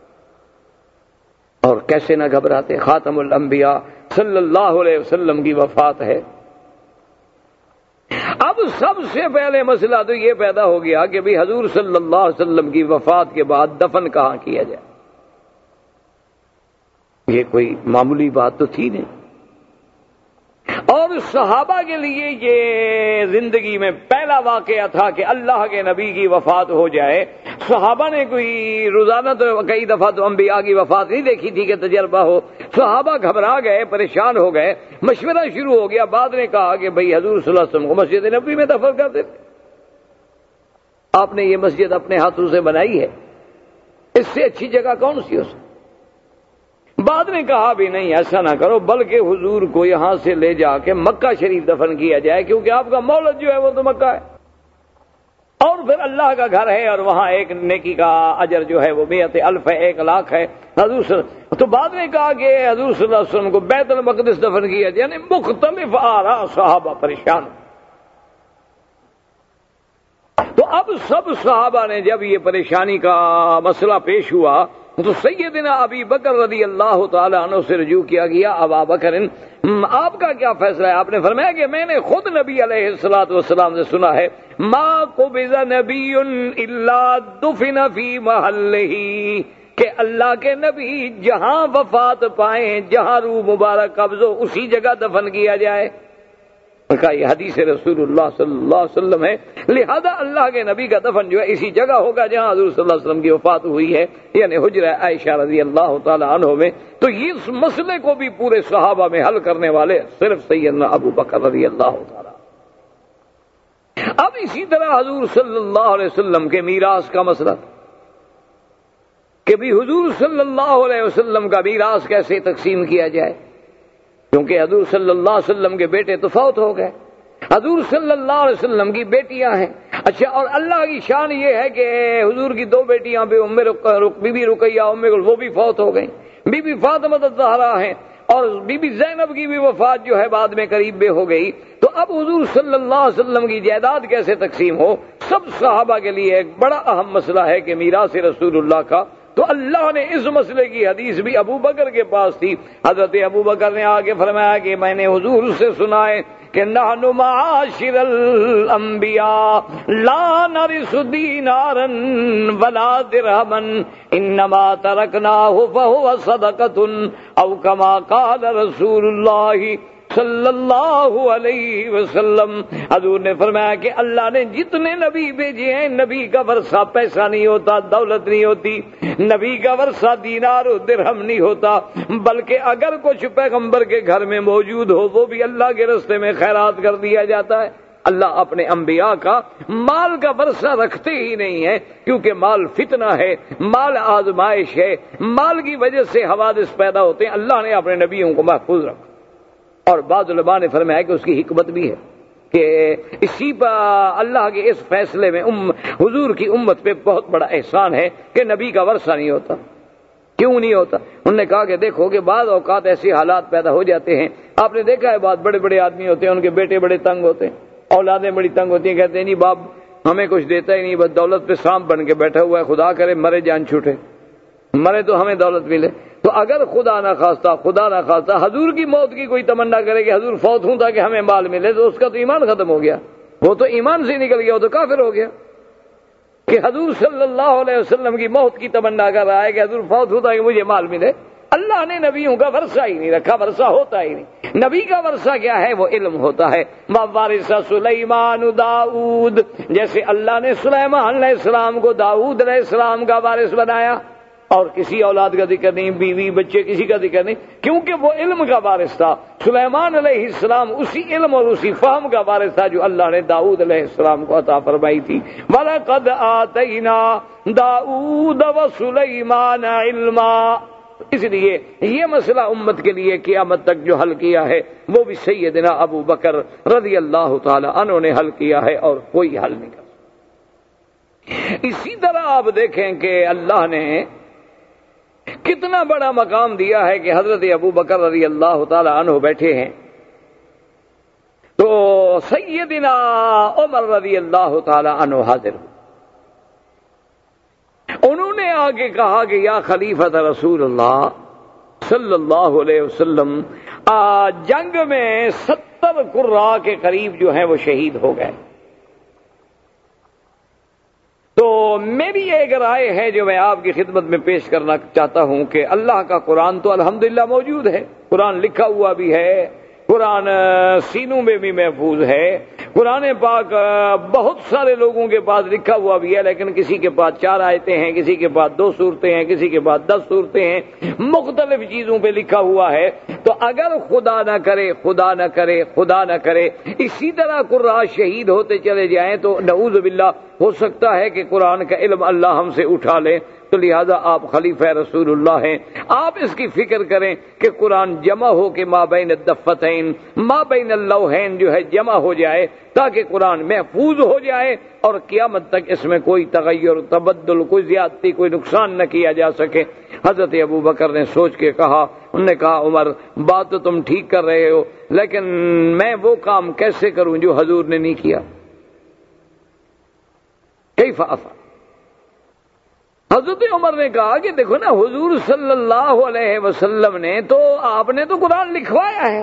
اور کیسے نہ گھبراتے، خاتم الانبیاء صلی اللہ علیہ وسلم کی وفات ہے۔ اب سب سے پہلے مسئلہ تو یہ پیدا ہو گیا کہ بھی حضور صلی اللہ علیہ وسلم کی وفات کے بعد دفن کہاں کیا جائے۔ یہ کوئی معمولی بات تو تھی نہیں، اور صحابہ کے لیے یہ زندگی میں پہلا واقعہ تھا کہ اللہ کے نبی کی وفات ہو جائے۔ صحابہ نے کوئی روزانہ تو کئی دفعہ تو انبیاء کی وفات نہیں دیکھی تھی کہ تجربہ ہو۔ صحابہ گھبرا گئے، پریشان ہو گئے، مشورہ شروع ہو گیا۔ بعد نے کہا کہ بھئی حضور صلی اللہ علیہ وسلم کو مسجد نبوی میں دفن کر دیتے، آپ نے یہ مسجد اپنے ہاتھوں سے بنائی ہے، اس سے اچھی جگہ کون سی ہو سکتی۔ بعد نے کہا بھی نہیں ایسا نہ کرو، بلکہ حضور کو یہاں سے لے جا کے مکہ شریف دفن کیا جائے، کیونککہ آپ کا مولد جو ہے وہ تو مکہ ہے، اور پھر اللہ کا گھر ہے اور وہاں ایک نیکی کا اجر جو ہے وہ 100,000 ہے، 1,00,000 ہے۔ حضور تو بعد نے کہا کہ حضور صلی اللہ علیہ وسلم کو بیت المقدس دفن کیا جائے، یعنی مختلف آراء، صحابہ پریشان۔ تو اب سب صحابہ نے جب یہ پریشانی کا مسئلہ پیش ہوا تو سیدنا ابی بکر رضی اللہ تعالی عنہ سے رجوع کیا گیا، ابا بکر آپ کا کیا فیصلہ ہے؟ آپ نے فرمایا کہ میں نے خود نبی علیہ الصلوۃ والسلام سے سنا ہے، ما قبض نبی الا دفن فی محلہ، کہ اللہ کے نبی جہاں وفات پائیں، جہاں روح مبارک قبض ہو، اسی جگہ دفن کیا جائے۔ کہا یہ حدیث رسول اللہ صلی اللہ علیہ وسلم ہے، لہذا اللہ کے نبی کا دفن جو ہے اسی جگہ ہوگا جہاں حضور صلی اللہ علیہ وسلم کی وفات ہوئی ہے، یعنی حجرہ عائشہ رضی اللہ تعالی عنہ میں۔ تو اس مسئلے کو بھی پورے صحابہ میں حل کرنے والے صرف سیدنا ابو بکر رضی اللہ تعالی۔ اب اسی طرح حضور صلی اللہ علیہ وسلم کے میراث کا مسئلہ کہ بھی حضور صلی اللہ علیہ وسلم کا میراث کیسے تقسیم کیا جائے، کیونکہ حضور صلی اللہ علیہ وسلم کے بیٹے تو فوت ہو گئے، حضور صلی اللہ علیہ وسلم کی بیٹیاں ہیں۔ اچھا، اور اللہ کی شان یہ ہے کہ حضور کی دو بیٹیاں بھی بی بی رقیہ وہ بھی فوت ہو گئیں، بی بی فاطمہ الزہرا ہیں، اور بی بی زینب کی بھی وفات جو ہے بعد میں قریب میں ہو گئی۔ تو اب حضور صلی اللہ علیہ وسلم کی جائیداد کیسے تقسیم ہو، سب صحابہ کے لیے ایک بڑا اہم مسئلہ ہے کہ میراث رسول اللہ کا۔ تو اللہ نے اس مسئلے کی حدیث بھی ابو بکر کے پاس تھی، حضرت ابو بکر نے آگے فرمایا کہ میں نے حضور سے سنا ہے کہ نحن معاشر الانبیاء لا نرث دینارا ولا درہما انما ترکناہ فہو صدقۃ او کما قال رسول اللہ صلی اللہ علیہ وسلم۔ حضور نے فرمایا کہ اللہ نے جتنے نبی بھیجے ہیں، نبی کا ورثہ پیسہ نہیں ہوتا، دولت نہیں ہوتی، نبی کا ورثہ دینار و درہم نہیں ہوتا، بلکہ اگر کچھ پیغمبر کے گھر میں موجود ہو وہ بھی اللہ کے راستے میں خیرات کر دیا جاتا ہے۔ اللہ اپنے انبیاء کا مال کا ورثہ رکھتے ہی نہیں ہے، کیونکہ مال فتنہ ہے، مال آزمائش ہے، مال کی وجہ سے حوادث پیدا ہوتے ہیں۔ اللہ نے اپنے نبیوں کو محفوظ رکھا، اور بعض علماء نے فرمایا کہ اس کی حکمت بھی ہے کہ اسی پر اللہ کے اس فیصلے میں حضور کی امت پہ بہت بڑا احسان ہے کہ نبی کا ورثہ نہیں ہوتا۔ کیوں نہیں ہوتا؟ انہوں نے کہا کہ دیکھو کہ بعض اوقات ایسے حالات پیدا ہو جاتے ہیں، آپ نے دیکھا ہے بہت بڑے بڑے آدمی ہوتے ہیں، ان کے بیٹے بڑے تنگ ہوتے ہیں، اولادیں بڑی تنگ ہوتی ہیں، کہتے ہیں جی باپ ہمیں کچھ دیتا ہی نہیں، بس دولت پہ سانپ بن کے بیٹھا ہوا ہے، خدا کرے مرے جان چھوٹے، مرے تو ہمیں دولت ملے۔ تو اگر خدا نہ خواستہ حضور کی موت کی کوئی تمنا کرے کہ حضور فوت ہوں تاکہ ہمیں مال ملے، تو اس کا تو ایمان ختم ہو گیا، وہ تو ایمان سے نکل گیا، وہ تو کافر ہو گیا کہ حضور صلی اللہ علیہ وسلم کی موت کی تمنا کر رہا ہے کہ حضور فوت ہوں تاکہ مجھے مال ملے۔ اللہ نے نبیوں کا ورثہ ہی نہیں رکھا، ورثہ ہوتا ہی نہیں۔ نبی کا ورثہ کیا ہے؟ وہ علم ہوتا ہے۔ وَوَارِثَ سُلَيْمَانُ داؤد، جیسے اللہ نے سلیمان علیہ السلام کو داؤد علیہ السلام کا وارث بنایا، اور کسی اولاد کا ذکر نہیں، بیوی بچے کسی کا ذکر نہیں، کیونکہ وہ علم کا وارث تھا۔ سلیمان علیہ السلام اسی علم اور اسی فہم کا وارث تھا جو اللہ نے داؤد علیہ السلام کو عطا فرمائی تھی۔ وَلَقَدْ آتَيْنَا داؤد وَسُلَيْمَانَ عِلْمًا۔ اس لیے یہ مسئلہ امت کے لیے قیامت تک جو حل کیا ہے وہ بھی سیدنا ابو بکر رضی اللہ تعالی عنہ نے حل کیا ہے، اور کوئی حل نہیں کر۔ اسی طرح آپ دیکھیں کہ اللہ نے کتنا بڑا مقام دیا ہے کہ حضرت ابو بکر رضی اللہ تعالی عنہ بیٹھے ہیں تو سیدنا عمر رضی اللہ تعالی عنہ حاضر ہو، انہوں نے آگے کہا کہ یا خلیفۃ رسول اللہ صلی اللہ علیہ وسلم، جنگ میں 70 قراء کے قریب جو ہیں وہ شہید ہو گئے، تو میری ایک رائے ہے جو میں آپ کی خدمت میں پیش کرنا چاہتا ہوں کہ اللہ کا قرآن تو الحمدللہ موجود ہے، قرآن لکھا ہوا بھی ہے، قرآن سینوں میں بھی محفوظ ہے، قرآن پاک بہت سارے لوگوں کے پاس لکھا ہوا بھی ہے، لیکن کسی کے پاس 4 آیتیں ہیں، کسی کے پاس 2 سورتیں ہیں، کسی کے پاس 10 سورتیں ہیں، مختلف چیزوں پہ لکھا ہوا ہے۔ تو اگر خدا نہ کرے اسی طرح قراء شہید ہوتے چلے جائیں تو نعوذ باللہ ہو سکتا ہے کہ قرآن کا علم اللہ ہم سے اٹھا لے۔ تو لہذا آپ خلیفہ رسول اللہ ہیں، آپ اس کی فکر کریں کہ قرآن جمع ہو کے مابین الدفتین، مابین اللوحین جو ہے جمع ہو جائے، تاکہ قرآن محفوظ ہو جائے اور قیامت تک اس میں کوئی تغیر، تبدل، کوئی زیادتی، کوئی نقصان نہ کیا جا سکے۔ حضرت ابو بکر نے سوچ کے کہا، انہوں نے کہا عمر بات تو تم ٹھیک کر رہے ہو، لیکن میں وہ کام کیسے کروں جو حضور نے نہیں کیا؟ کیف افعل؟ حضرت عمر نے کہا کہ دیکھو نا، حضور صلی اللہ علیہ وسلم نے تو آپ نے تو قرآن لکھوایا ہے،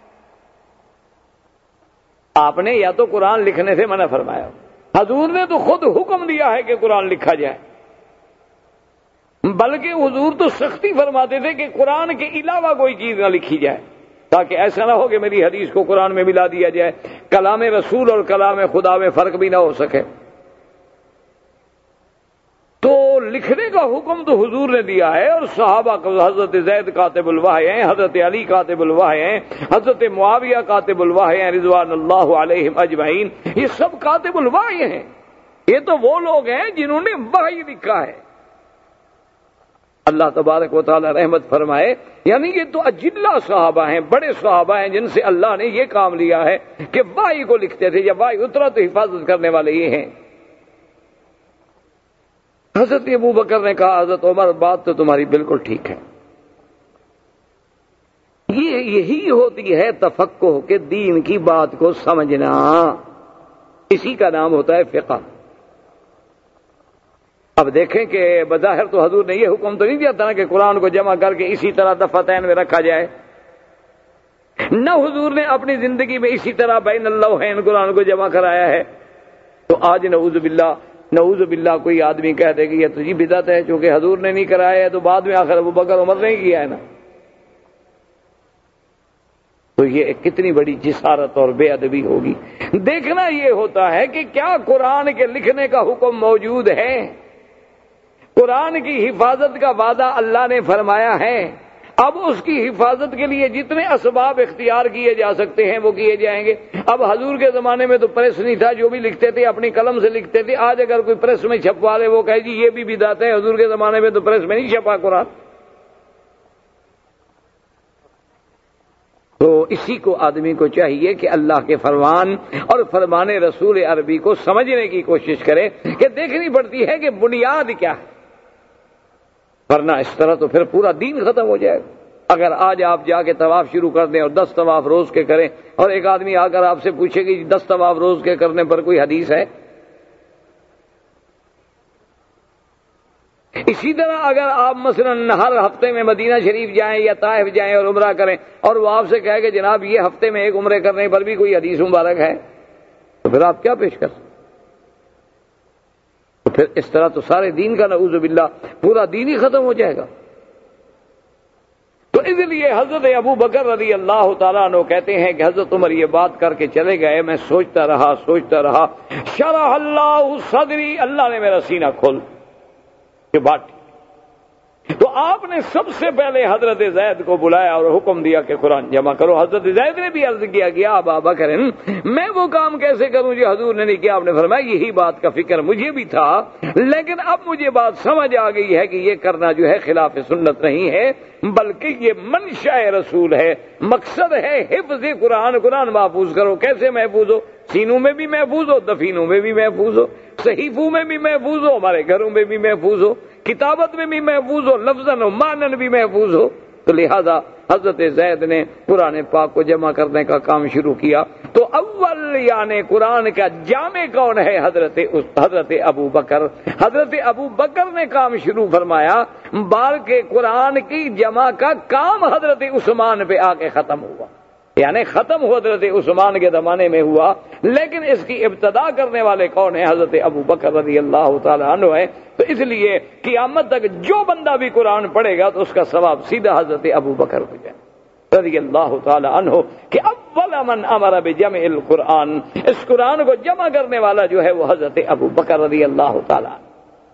آپ نے یا تو قرآن لکھنے سے منع فرمایا، حضور نے تو خود حکم دیا ہے کہ قرآن لکھا جائے، بلکہ حضور تو سختی فرماتے تھے کہ قرآن کے علاوہ کوئی چیز نہ لکھی جائے، تاکہ ایسا نہ ہو کہ میری حدیث کو قرآن میں ملا دیا جائے، کلام رسول اور کلام خدا میں فرق بھی نہ ہو سکے۔ تو لکھنے کا حکم تو حضور نے دیا ہے، اور صحابہ کو حضرت زید کاتب الوحی ہیں، حضرت علی کاتب الوحی ہیں، حضرت معاویہ کاتب الوحی ہیں رضوان اللہ علیہم اجمعین، یہ سب کاتب الوحی ہیں۔ یہ تو وہ لوگ ہیں جنہوں نے وحی لکھا ہے۔ اللہ تبارک و تعالی رحمت فرمائے، یعنی یہ تو اجلہ صحابہ ہیں، بڑے صحابہ ہیں جن سے اللہ نے یہ کام لیا ہے کہ وحی کو لکھتے تھے، جب وحی اترا تو حفاظت کرنے والے یہ ہیں۔ حضرت ابو بکر نے کہا حضرت عمر بات تو تمہاری بالکل ٹھیک ہے۔ یہی ہوتی ہے تفقہ کہ دین کی بات کو سمجھنا، اسی کا نام ہوتا ہے فقہ۔ اب دیکھیں کہ بظاہر تو حضور نے یہ حکم تو نہیں دیا تھا کہ قرآن کو جمع کر کے اسی طرح دفتین میں رکھا جائے، نہ حضور نے اپنی زندگی میں اسی طرح بین اللوحین قرآن کو جمع کرایا ہے۔ تو آج نعوذ باللہ کوئی آدمی کہہ دے کہ یہ تو بدعت ہے، چونکہ حضور نے نہیں کرایا ہے تو بعد میں آخر ابو بکر عمر نے کیا ہے نا۔ تو یہ کتنی بڑی جسارت اور بے ادبی ہوگی۔ دیکھنا یہ ہوتا ہے کہ کیا قرآن کے لکھنے کا حکم موجود ہے، قرآن کی حفاظت کا وعدہ اللہ نے فرمایا ہے، اب اس کی حفاظت کے لیے جتنے اسباب اختیار کیے جا سکتے ہیں وہ کیے جائیں گے۔ اب حضور کے زمانے میں تو پریس نہیں تھا، جو بھی لکھتے تھے اپنی قلم سے لکھتے تھے۔ آج اگر کوئی پریس میں چھپوا لے وہ کہے جی یہ بھی بدعت ہے، حضور کے زمانے میں تو پریس میں نہیں چھپا قرآن۔ تو اسی کو آدمی کو چاہیے کہ اللہ کے فرمان اور فرمان رسول عربی کو سمجھنے کی کوشش کرے، کہ دیکھنی پڑتی ہے کہ بنیاد کیا ہے، ورنہ اس طرح تو پھر پورا دین ختم ہو جائے گا۔ اگر آج آپ جا کے طواف شروع کر دیں اور 10 طواف روز کے کریں، اور ایک آدمی آ کر آپ سے پوچھے کہ 10 طواف روز کے کرنے پر کوئی حدیث ہے؟ اسی طرح اگر آپ مثلا ہر ہفتے میں مدینہ شریف جائیں یا طائف جائیں اور عمرہ کریں، اور وہ آپ سے کہے کہ جناب یہ ہفتے میں ایک عمرے کرنے پر بھی کوئی حدیث مبارک ہے، تو پھر آپ کیا پیش کر سکتے؟ تو پھر اس طرح تو سارے دین کا نعوذ باللہ پورا دین ہی ختم ہو جائے گا۔ تو اس لیے حضرت ابو بکر رضی اللہ تعالیٰ عنہ کہتے ہیں کہ حضرت عمر یہ بات کر کے چلے گئے، میں سوچتا رہا، شرح اللہ صدری، اللہ نے میرا سینہ کھول کہ بات۔ تو آپ نے سب سے پہلے حضرت زید کو بلایا اور حکم دیا کہ قرآن جمع کرو۔ حضرت زید نے بھی عرض کیا کہ ابا بکر میں وہ کام کیسے کروں جو حضور نے نہیں کیا؟ آپ نے فرمایا یہی بات کا فکر مجھے بھی تھا، لیکن اب مجھے بات سمجھ آ گئی ہے کہ یہ کرنا جو ہے خلاف سنت نہیں ہے، بلکہ یہ منشاء رسول ہے، مقصد ہے حفظ قرآن۔ قرآن محفوظ کرو، کیسے محفوظ ہو؟ سینوں میں بھی محفوظ ہو، دفینوں میں بھی محفوظ ہو، صحیفوں میں بھی محفوظ ہو، ہمارے گھروں میں بھی محفوظ ہو، کتابت میں بھی محفوظ ہو، لفظاً و معنن بھی محفوظ ہو۔ تو لہذا حضرت زید نے قرآن پاک کو جمع کرنے کا کام شروع کیا۔ تو اول یعنی قرآن کا جامع کون ہے؟ حضرت ابو بکر۔ حضرت ابو بکر نے کام شروع فرمایا، بلکہ قرآن کی جمع کا کام حضرت عثمان پہ آ کے ختم ہوا، یعنی ختم حضرت عثمان کے زمانے میں ہوا، لیکن اس کی ابتدا کرنے والے کون ہیں؟ حضرت ابو بکر رضی اللہ تعالیٰ عنہ ہے۔ تو اس لیے قیامت تک جو بندہ بھی قرآن پڑھے گا تو اس کا ثواب سیدھا حضرت ابو بکر ہو جائے رضی اللہ تعالیٰ عنہ، کہ اول من امر بجمع القرآن، اس قرآن کو جمع کرنے والا جو ہے وہ حضرت ابو بکر رضی اللہ تعالیٰ عنہ۔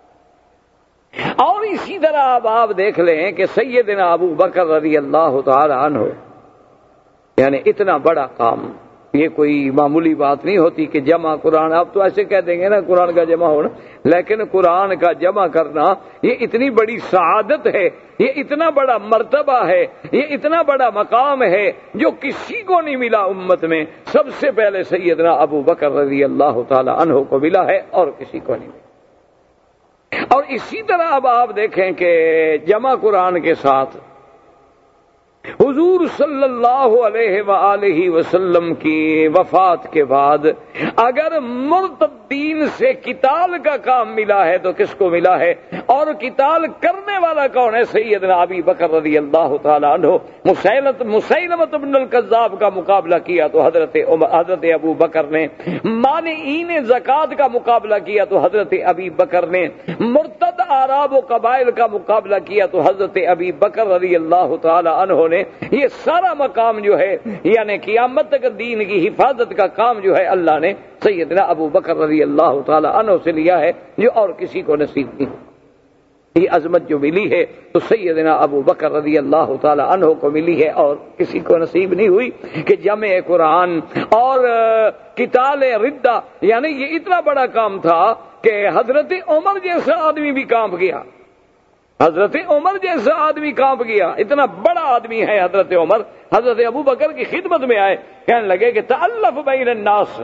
اور اسی طرح اب آپ دیکھ لیں کہ سیدنا ابو بکر رضی اللہ تعالیٰ عنہ، یعنی اتنا بڑا کام، یہ کوئی معمولی بات نہیں ہوتی کہ جمع قرآن، آپ تو ایسے کہہ دیں گے نا قرآن کا جمع ہونا، لیکن قرآن کا جمع کرنا یہ اتنی بڑی سعادت ہے، یہ اتنا بڑا مرتبہ ہے، یہ اتنا بڑا مقام ہے جو کسی کو نہیں ملا امت میں، سب سے پہلے سیدنا ابو بکر رضی اللہ تعالی عنہ کو ملا ہے اور کسی کو نہیں ملا۔ اور اسی طرح اب آپ دیکھیں کہ جمع قرآن کے ساتھ حضور صلی اللہ علیہ وآلہ وسلم کی وفات کے بعد اگر مرتدین سے قتال کا کام ملا ہے تو کس کو ملا ہے؟ اور قتال کرنے والا کون ہے؟ سیدنا ابی بکر رضی اللہ تعالی عنہ۔ مسیلمۃ بن الکذاب کا مقابلہ کیا تو حضرت ابو بکر نے، مانعین زکوٰۃ کا مقابلہ کیا تو حضرت ابی بکر نے، مرتد اعراب و قبائل کا مقابلہ کیا تو حضرت ابی بکر رضی اللہ تعالی عنہ نے۔ یہ سارا مقام جو ہے یعنی قیامت تک دین کی حفاظت کا کام جو ہے اللہ نے سیدنا ابو بکر رضی اللہ تعالی عنہ سے لیا ہے، جو اور کسی کو نصیب نہیں۔ یہ عظمت جو ملی ہے تو سیدنا ابو بکر رضی اللہ تعالی عنہ کو ملی ہے اور کسی کو نصیب نہیں ہوئی کہ جمع قرآن اور قتال ردہ، یعنی یہ اتنا بڑا کام تھا کہ حضرت عمر جیسا آدمی بھی کانپ گیا۔ حضرت عمر جیسا آدمی کانپ گیا، اتنا بڑا آدمی ہے حضرت عمر۔ حضرت ابو بکر کی خدمت میں آئے، کہنے لگے کہ تألف بین الناس۔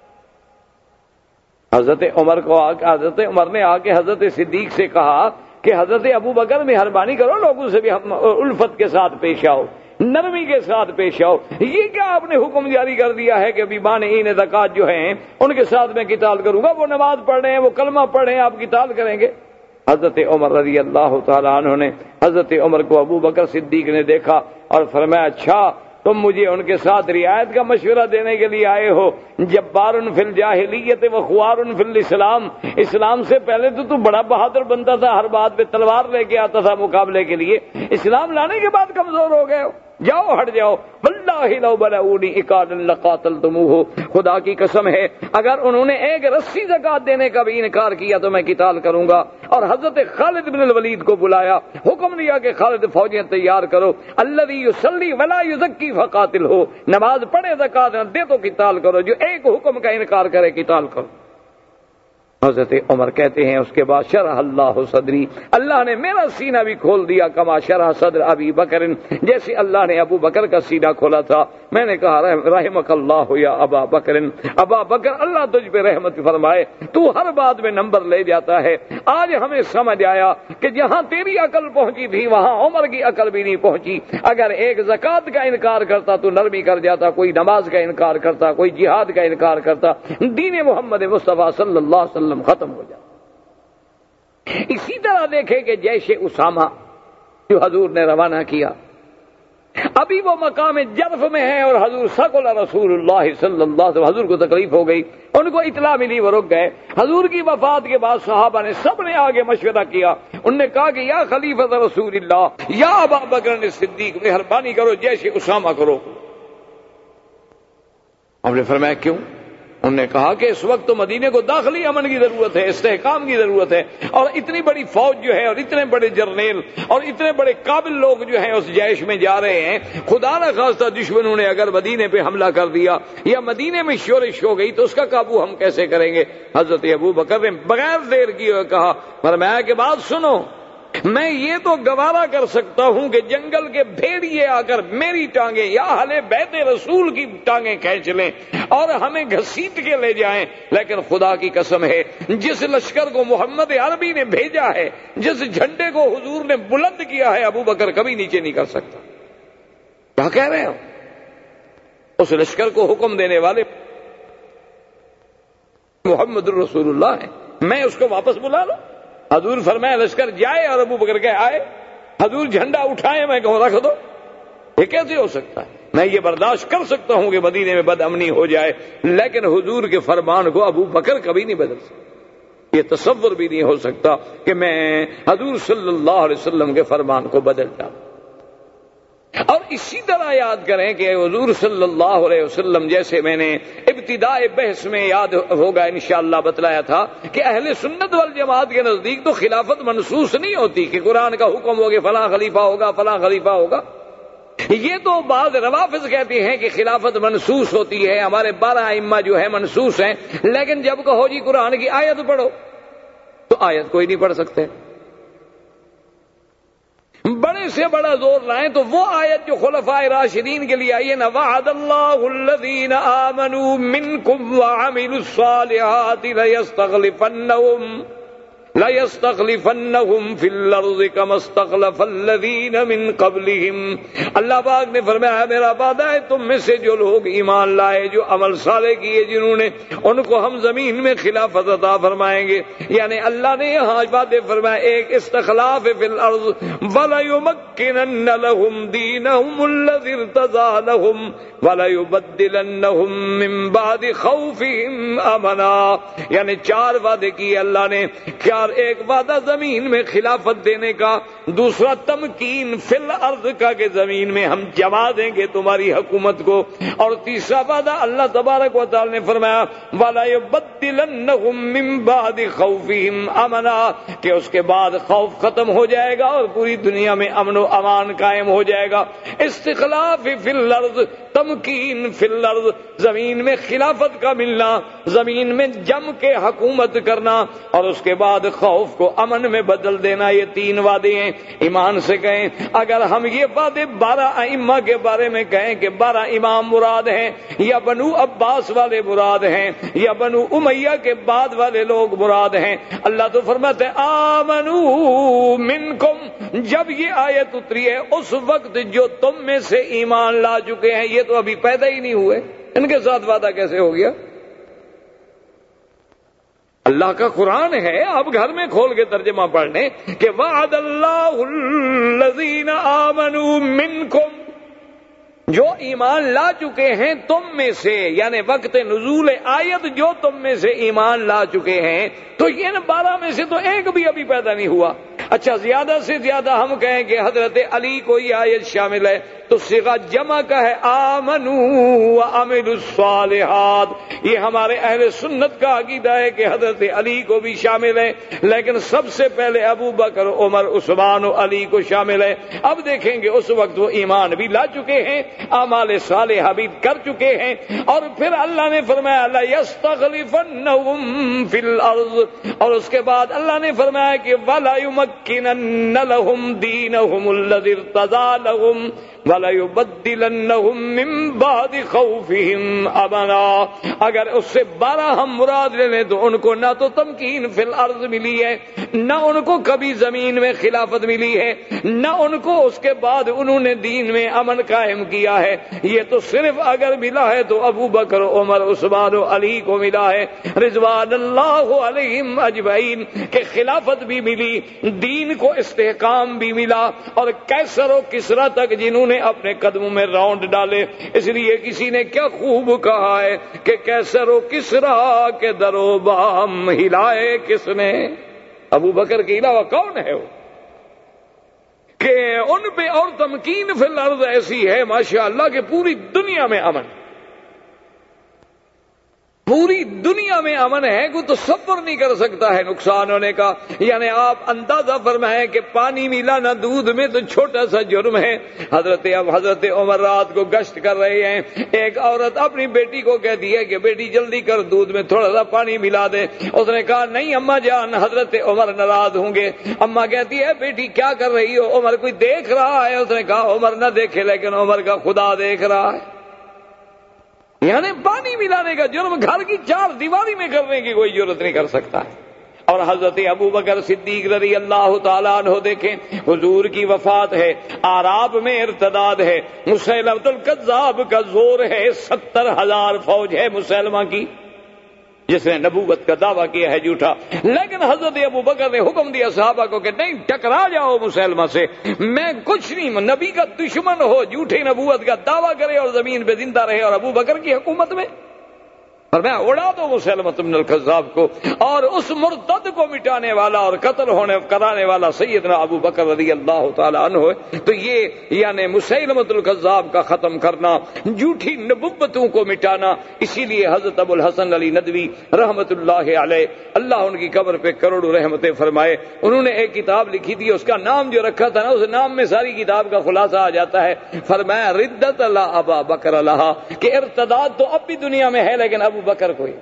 حضرت عمر نے آ کے حضرت صدیق سے کہا کہ حضرت ابو بکر مہربانی کرو، لوگوں سے بھی الفت کے ساتھ پیش آؤ، نرمی کے ساتھ پیش آؤ۔ یہ کیا آپ نے حکم جاری کر دیا ہے کہ ابھی مانعین زکوٰۃ جو ہیں ان کے ساتھ میں قتال کروں گا؟ وہ نماز پڑھ رہے ہیں، وہ کلمہ پڑھ رہے ہیں، آپ قتال کریں گے؟ حضرت عمر رضی اللہ تعالی عنہ نے حضرت عمر کو ابو بکر صدیق نے دیکھا اور فرمایا اچھا تم مجھے ان کے ساتھ رعایت کا مشورہ دینے کے لیے آئے ہو؟ جبار فی الجاہلیت و خوار فی الاسلام، اسلام سے پہلے تو بڑا بہادر بنتا تھا، ہر بات پہ تلوار لے کے آتا تھا مقابلے کے لیے، اسلام لانے کے بعد کمزور ہو گئے ہو، جاؤ ہٹ جاؤ۔ واللہ لو بلعونی اکادا لقاتلتموہ، خدا کی قسم ہے اگر انہوں نے ایک رسی زکوٰۃ دینے کا بھی انکار کیا تو میں قتال کروں گا۔ اور حضرت خالد بن الولید کو بلایا، حکم دیا کہ خالد فوجیں تیار کرو، الذی یصلی ولا یزکی فقاتلہ، نماز پڑھے زکوٰۃ نہ دے تو قتال کرو، جو ایک حکم کا انکار کرے قتال کرو۔ حضرت عمر کہتے ہیں اس کے بعد شرح اللہ صدری، اللہ نے میرا سینہ بھی کھول دیا، کما شرح صدر ابی بکر، جیسے اللہ نے ابو بکر کا سینہ کھولا تھا۔ میں نے کہا رحمک اللہ یا ابا بکر، ابا بکر اللہ تجھ پہ رحمت فرمائے، تو ہر بات میں نمبر لے جاتا ہے۔ آج ہمیں سمجھ آیا کہ جہاں تیری عقل پہنچی تھی وہاں عمر کی عقل بھی نہیں پہنچی۔ اگر ایک زکوٰۃ کا انکار کرتا تو نرمی کر جاتا، کوئی نماز کا انکار کرتا، کوئی جہاد کا انکار کرتا، دین محمد مصطفیٰ صلی اللہ علیہ وسلم ختم ہو جاتا۔ اسی طرح دیکھیں کہ جیش اسامہ جو حضور نے روانہ کیا، ابھی وہ مقام جرف میں ہے اور حضور ثقل رسول اللہ صلی اللہ علیہ وسلم، حضور کو تکلیف ہو گئی، ان کو اطلاع ملی، وہ رک گئے۔ حضور کی وفات کے بعد صحابہ نے سب نے آگے مشورہ کیا، انہوں نے کہا کہ یا خلیفۃ رسول اللہ یا ابا بکر صدیق، مہربانی کرو جیش اسامہ کرو۔ ہم نے فرمایا کیوں؟ انہوں نے کہا کہ اس وقت تو مدینے کو داخلی امن کی ضرورت ہے، استحکام کی ضرورت ہے، اور اتنی بڑی فوج جو ہے اور اتنے بڑے جرنیل اور اتنے بڑے قابل لوگ جو ہیں اس جیش میں جا رہے ہیں، خدا نہ خواستہ دشمنوں نے اگر مدینے پہ حملہ کر دیا یا مدینے میں شورش ہو گئی تو اس کا قابو ہم کیسے کریں گے؟ حضرت ابو بکر نے بغیر دیر کیے کہا، فرمایا کہ بات سنو، میں یہ تو گوارا کر سکتا ہوں کہ جنگل کے بھیڑیے آ کر میری ٹانگیں یا اہل بیت رسول کی ٹانگیں کھینچ لیں اور ہمیں گھسیٹ کے لے جائیں، لیکن خدا کی قسم ہے جس لشکر کو محمد عربی نے بھیجا ہے، جس جھنڈے کو حضور نے بلند کیا ہے، ابو بکر کبھی نیچے نہیں کر سکتا۔ کیا کہہ رہے ہو؟ اس لشکر کو حکم دینے والے محمد الرسول اللہ ہیں، میں اس کو واپس بلا لوں؟ حضور فرمایا لشکر جائے اور ابو بکر کہ آئے، حضور جھنڈا اٹھائے، میں کہوں رکھ دو، یہ کیسے ہو سکتا ہے؟ میں یہ برداشت کر سکتا ہوں کہ مدینے میں بد امنی ہو جائے، لیکن حضور کے فرمان کو ابو بکر کبھی نہیں بدل سکتا۔ یہ تصور بھی نہیں ہو سکتا کہ میں حضور صلی اللہ علیہ وسلم کے فرمان کو بدل جاؤں۔ اور اسی طرح یاد کریں کہ حضور صلی اللہ علیہ وسلم، جیسے میں نے ابتداء بحث میں یاد ہوگا انشاءاللہ بتلایا تھا کہ اہل سنت والجماعت کے نزدیک تو خلافت منسوخ نہیں ہوتی کہ قرآن کا حکم ہو کہ فلاں خلیفہ ہوگا فلاں خلیفہ ہوگا۔ یہ تو بعض روافض کہتے ہیں کہ خلافت منسوخ ہوتی ہے، ہمارے 12 ائمہ جو ہے منسوخ ہیں، لیکن جب کہو جی قرآن کی آیت پڑھو تو آیت کوئی نہیں پڑھ سکتے۔ بڑے سے بڑا زور لائیں تو وہ آیت جو خلفائے راشدین کے لیے آئی ہے نا، وعد اللہ الذین آمنوا منکم وعملوا الصالحات لیستخلفنہم، لَيَسْتَخْلِفَنَّهُمْ فِي الْأَرْضِ كَمَا اسْتَخْلَفَ الَّذِينَ مِنْ قَبْلِهِمْ۔ اللہ پاک نے فرمایا میرا وعدہ ہے تم میں سے جو لوگ ایمان لائے، جو عمل صالح کیے جنہوں نے، ان کو ہم زمین میں خلافت عطا فرمائیں گے۔ یعنی اللہ نے یہاں وعدے فرمایا، ایک استخلاف فی الارض، وَلَيُمَكِّنَنَّ لَهُمْ دِينَهُمُ الَّذِي ارْتَضَىٰ لَهُمْ وَلَيُبَدِّلَنَّهُمْ مِنْ بَعْدِ خَوْفِهِمْ أَمْنًا۔ یعنی چار وعدے کیے اللہ نے، ایک وعدہ زمین میں خلافت دینے کا، دوسرا تمکین فی الارض کا کہ زمین میں ہم جما دیں گے تمہاری حکومت کو، اور تیسرا وعدہ اللہ تبارک و تعالی نے فرمایا وَلَيُبَدِّلَنَّهُمْ مِنْ بَعْدِ خَوْفِهِمْ أَمْنًا، کہ اس کے بعد خوف ختم ہو جائے گا اور پوری دنیا میں امن و امان قائم ہو جائے گا۔ استخلاف فی الارض، تمکین فی الارض، زمین میں خلافت کا ملنا، زمین میں جم کے حکومت کرنا، اور اس کے بعد خوف کو امن میں بدل دینا، یہ تین وعدے ہیں۔ ایمان سے کہیں اگر ہم یہ وعدے 12 ائمہ کے بارے میں کہیں کہ 12 امام مراد ہیں، یا بنو عباس والے مراد ہیں، یا بنو امیہ کے بعد والے لوگ مراد ہیں، اللہ تو فرماتے ہیں آمنو منکم، جب یہ آیت اتری ہے اس وقت جو تم میں سے ایمان لا چکے ہیں، یہ تو ابھی پیدا ہی نہیں ہوئے، ان کے ساتھ وعدہ کیسے ہو گیا؟ اللہ کا قرآن ہے، آپ گھر میں کھول کے ترجمہ پڑھ لیں کہ وعد اللہ الذین آمنوا منکم، جو ایمان لا چکے ہیں تم میں سے، یعنی وقت نزول آیت جو تم میں سے ایمان لا چکے ہیں، تو یہ 12 میں سے تو ایک بھی ابھی پیدا نہیں ہوا۔ اچھا، زیادہ سے زیادہ ہم کہیں کہ حضرت علی کو یہ آیت شامل ہے تو صیغہ جمع کا ہے آمنوا وعملوا الصالحات۔ یہ ہمارے اہل سنت کا عقیدہ ہے کہ حضرت علی کو بھی شامل ہے، لیکن سب سے پہلے ابو بکر، عمر، عثمان و علی کو شامل ہے۔ اب دیکھیں گے اس وقت وہ ایمان بھی لا چکے ہیں، اعمال صالحہ بھی کر چکے ہیں، اور پھر اللہ نے فرمایا لَيَسْتَخْلِفَنَّهُمْ فِي الْأَرْضِ، اور اس کے بعد اللہ نے فرمایا کہ وَلَيُمَكِّنَنَّ لَهُمْ دِينَهُمُ الَّذِي ارْتَضَىٰ لَهُمْ وَلَيُبَدِّلَنَّهُمْ مِنْ بَعْدِ خَوْفِهِمْ أَمْنًا۔ اگر اس سے 12 ہم مراد لے لیں تو ان کو نہ تو تمکین فی الارض ملی ہے، نہ ان کو کبھی زمین میں خلافت ملی ہے، نہ ان کو اس کے بعد انہوں نے دین میں امن قائم کیا ہے۔ یہ تو صرف اگر ملا ہے تو ابو بکر، عمر، عثمان و علی کو ملا ہے رضوان اللہ علیہم اجمعین، کہ خلافت بھی ملی، دین کو استحکام بھی ملا، اور کیسر و کسریٰ تک جنہوں نے اپنے قدموں میں راؤنڈ ڈالے۔ اس لیے کسی نے کیا خوب کہا ہے کہ کیسر و کسریٰ کے در و بام ہلائے کس نے؟ ابو بکر کے علاوہ کون ہے وہ کہ ان پہ اور تمکین فی الارض ایسی ہے ماشاءاللہ کہ پوری دنیا میں امن، پوری دنیا میں امن ہے، کوئی تصور نہیں کر سکتا ہے نقصان ہونے کا۔ یعنی آپ اندازہ فرمائیں کہ پانی ملا نہ دودھ میں تو چھوٹا سا جرم ہے۔ حضرت عمر رات کو گشت کر رہے ہیں، ایک عورت اپنی بیٹی کو کہتی ہے کہ بیٹی جلدی کر دودھ میں تھوڑا سا پانی ملا دے۔ اس نے کہا نہیں اماں جان، حضرت عمر ناراض ہوں گے۔ اماں کہتی ہے بیٹی کیا کر رہی ہو؟ عمر کوئی دیکھ رہا ہے؟ اس نے کہا عمر نہ دیکھے لیکن عمر کا خدا دیکھ رہا ہے۔ یعنی پانی ملانے کا جرم گھر کی 4 دیواری میں کرنے کی کوئی ضرورت نہیں کر سکتا ہے۔ اور حضرت ابو بکر صدیق رضی اللہ تعالیٰ عنہ دیکھیں، حضور کی وفات ہے، اعراب میں ارتداد ہے، مسیلمۃ الکذاب کا زور ہے، 70,000 فوج ہے مسلمہ کی جس نے نبوت کا دعویٰ کیا ہے جھوٹا، لیکن حضرت ابو بکر نے حکم دیا صحابہ کو کہ نہیں ٹکرا جاؤ مسلمہ سے، میں کچھ نہیں، نبی کا دشمن ہو، جھوٹی نبوت کا دعویٰ کرے اور زمین پہ زندہ رہے، اور ابو بکر کی حکومت میں اور میں اڑا دو مسلمۃ بن الکذاب کو، اور اس مرتد کو مٹانے والا اور قتل ہونے کرانے والا سیدنا ابو بکر رضی اللہ تعالی عنہ ہے۔ تو یہ یعنی مسلمۃ الکذاب کا ختم کرنا، جھوٹی نبوتوں کو مٹانا۔ اسی لیے حضرت ابو الحسن علی ندوی رحمت اللہ علیہ، اللہ ان کی قبر پہ کروڑوں رحمتیں فرمائے، انہوں نے ایک کتاب لکھی تھی، اس کا نام جو رکھا تھا نا، اس نام میں ساری کتاب کا خلاصہ آ جاتا ہے۔ فرمایا ردت لا ابا بکر لہا، کہ ارتداد تو اب بھی دنیا میں ہے لیکن ابو بکر کوئی،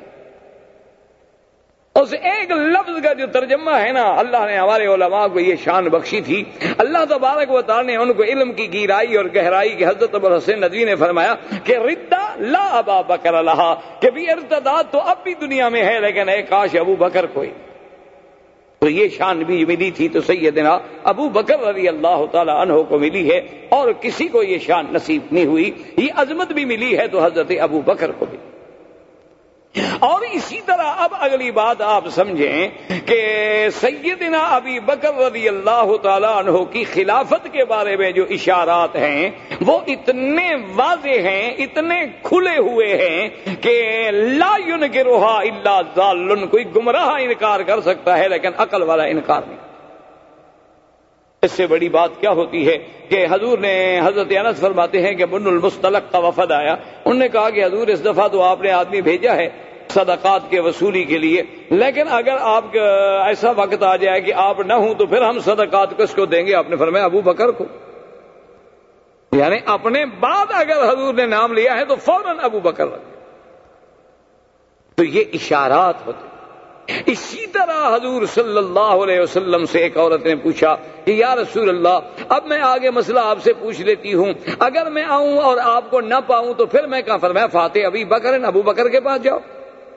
اس ایک لفظ کا جو ترجمہ ہے نا، اللہ نے ہمارے علماء کو یہ شان بخشی تھی، اللہ تبارک و تعالی نے ان کو علم کی گہرائی اور گہرائی کی۔ حضرت ابو الحسن ندوی نے فرمایا کہ ردہ لا ابا بکر لہا، کہ بھی ارتداد تو اب بھی دنیا میں ہے لیکن اے کاش ابو بکر کوئی۔ تو یہ شان بھی ملی تھی تو سیدنا ابو بکر رضی اللہ تعالی عنہ کو ملی ہے، اور کسی کو یہ شان نصیب نہیں ہوئی۔ یہ عظمت بھی ملی ہے تو حضرت ابو بکر کو بھی۔ اور اسی طرح اب اگلی بات آپ سمجھیں کہ سیدنا ابی بکر رضی اللہ تعالی عنہ کی خلافت کے بارے میں جو اشارات ہیں وہ اتنے واضح ہیں، اتنے کھلے ہوئے ہیں کہ لا ينکرھا الا ضال، کوئی گمراہ انکار کر سکتا ہے لیکن عقل والا انکار نہیں۔ اس سے بڑی بات کیا ہوتی ہے کہ حضور نے، حضرت انس فرماتے ہیں کہ بن المصطلق کا وفد آیا، انہوں نے کہا کہ حضور اس دفعہ تو آپ نے آدمی بھیجا ہے صدقات کے وصولی کے لیے، لیکن اگر آپ ایسا وقت آ جائے کہ آپ نہ ہوں تو پھر ہم صدقات کس کو دیں گے؟ آپ نے فرمایا ابو بکر کو، یعنی اپنے بعد اگر حضور نے نام لیا ہے تو فوراً ابو بکر لگے۔ تو یہ اشارات ہوتے۔ اسی طرح حضور صلی اللہ علیہ وسلم سے ایک عورت نے پوچھا کہ یا رسول اللہ، اب میں آگے مسئلہ آپ سے پوچھ لیتی ہوں، اگر میں آؤں اور آپ کو نہ پاؤں تو پھر میں کہاں؟ فرمایا فاتح ابی بکر، ابو بکر کے پاس جاؤ۔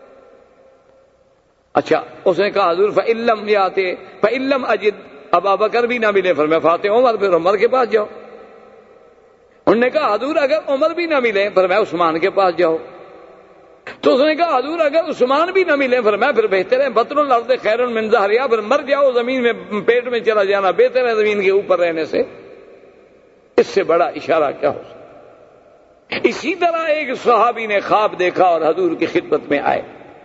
اچھا، اس نے کہا حضور فَإِن لَّمْ يَأْتِ فَإِن لَّمْ أَجِدْ، ابا بکر بھی نہ ملے، فرمایا فاتح عمر، پھر عمر کے پاس جاؤ۔ انہوں نے کہا حضور اگر عمر بھی نہ ملے، فرمایا عثمان کے پاس جاؤ۔ تو اس نے کہا حضور اگر عثمان بھی نہ ملے، فرمایا پھر بہتر ہے بطن الارض خیر من ظہرہا، پھر مر جاؤ زمین میں، پیٹ میں چلا جانا بہتر ہے زمین کے اوپر رہنے سے۔ اس سے بڑا اشارہ کیا ہو سکتا؟ اسی طرح ایک صحابی نے خواب دیکھا اور حضور کی خدمت میں آئے،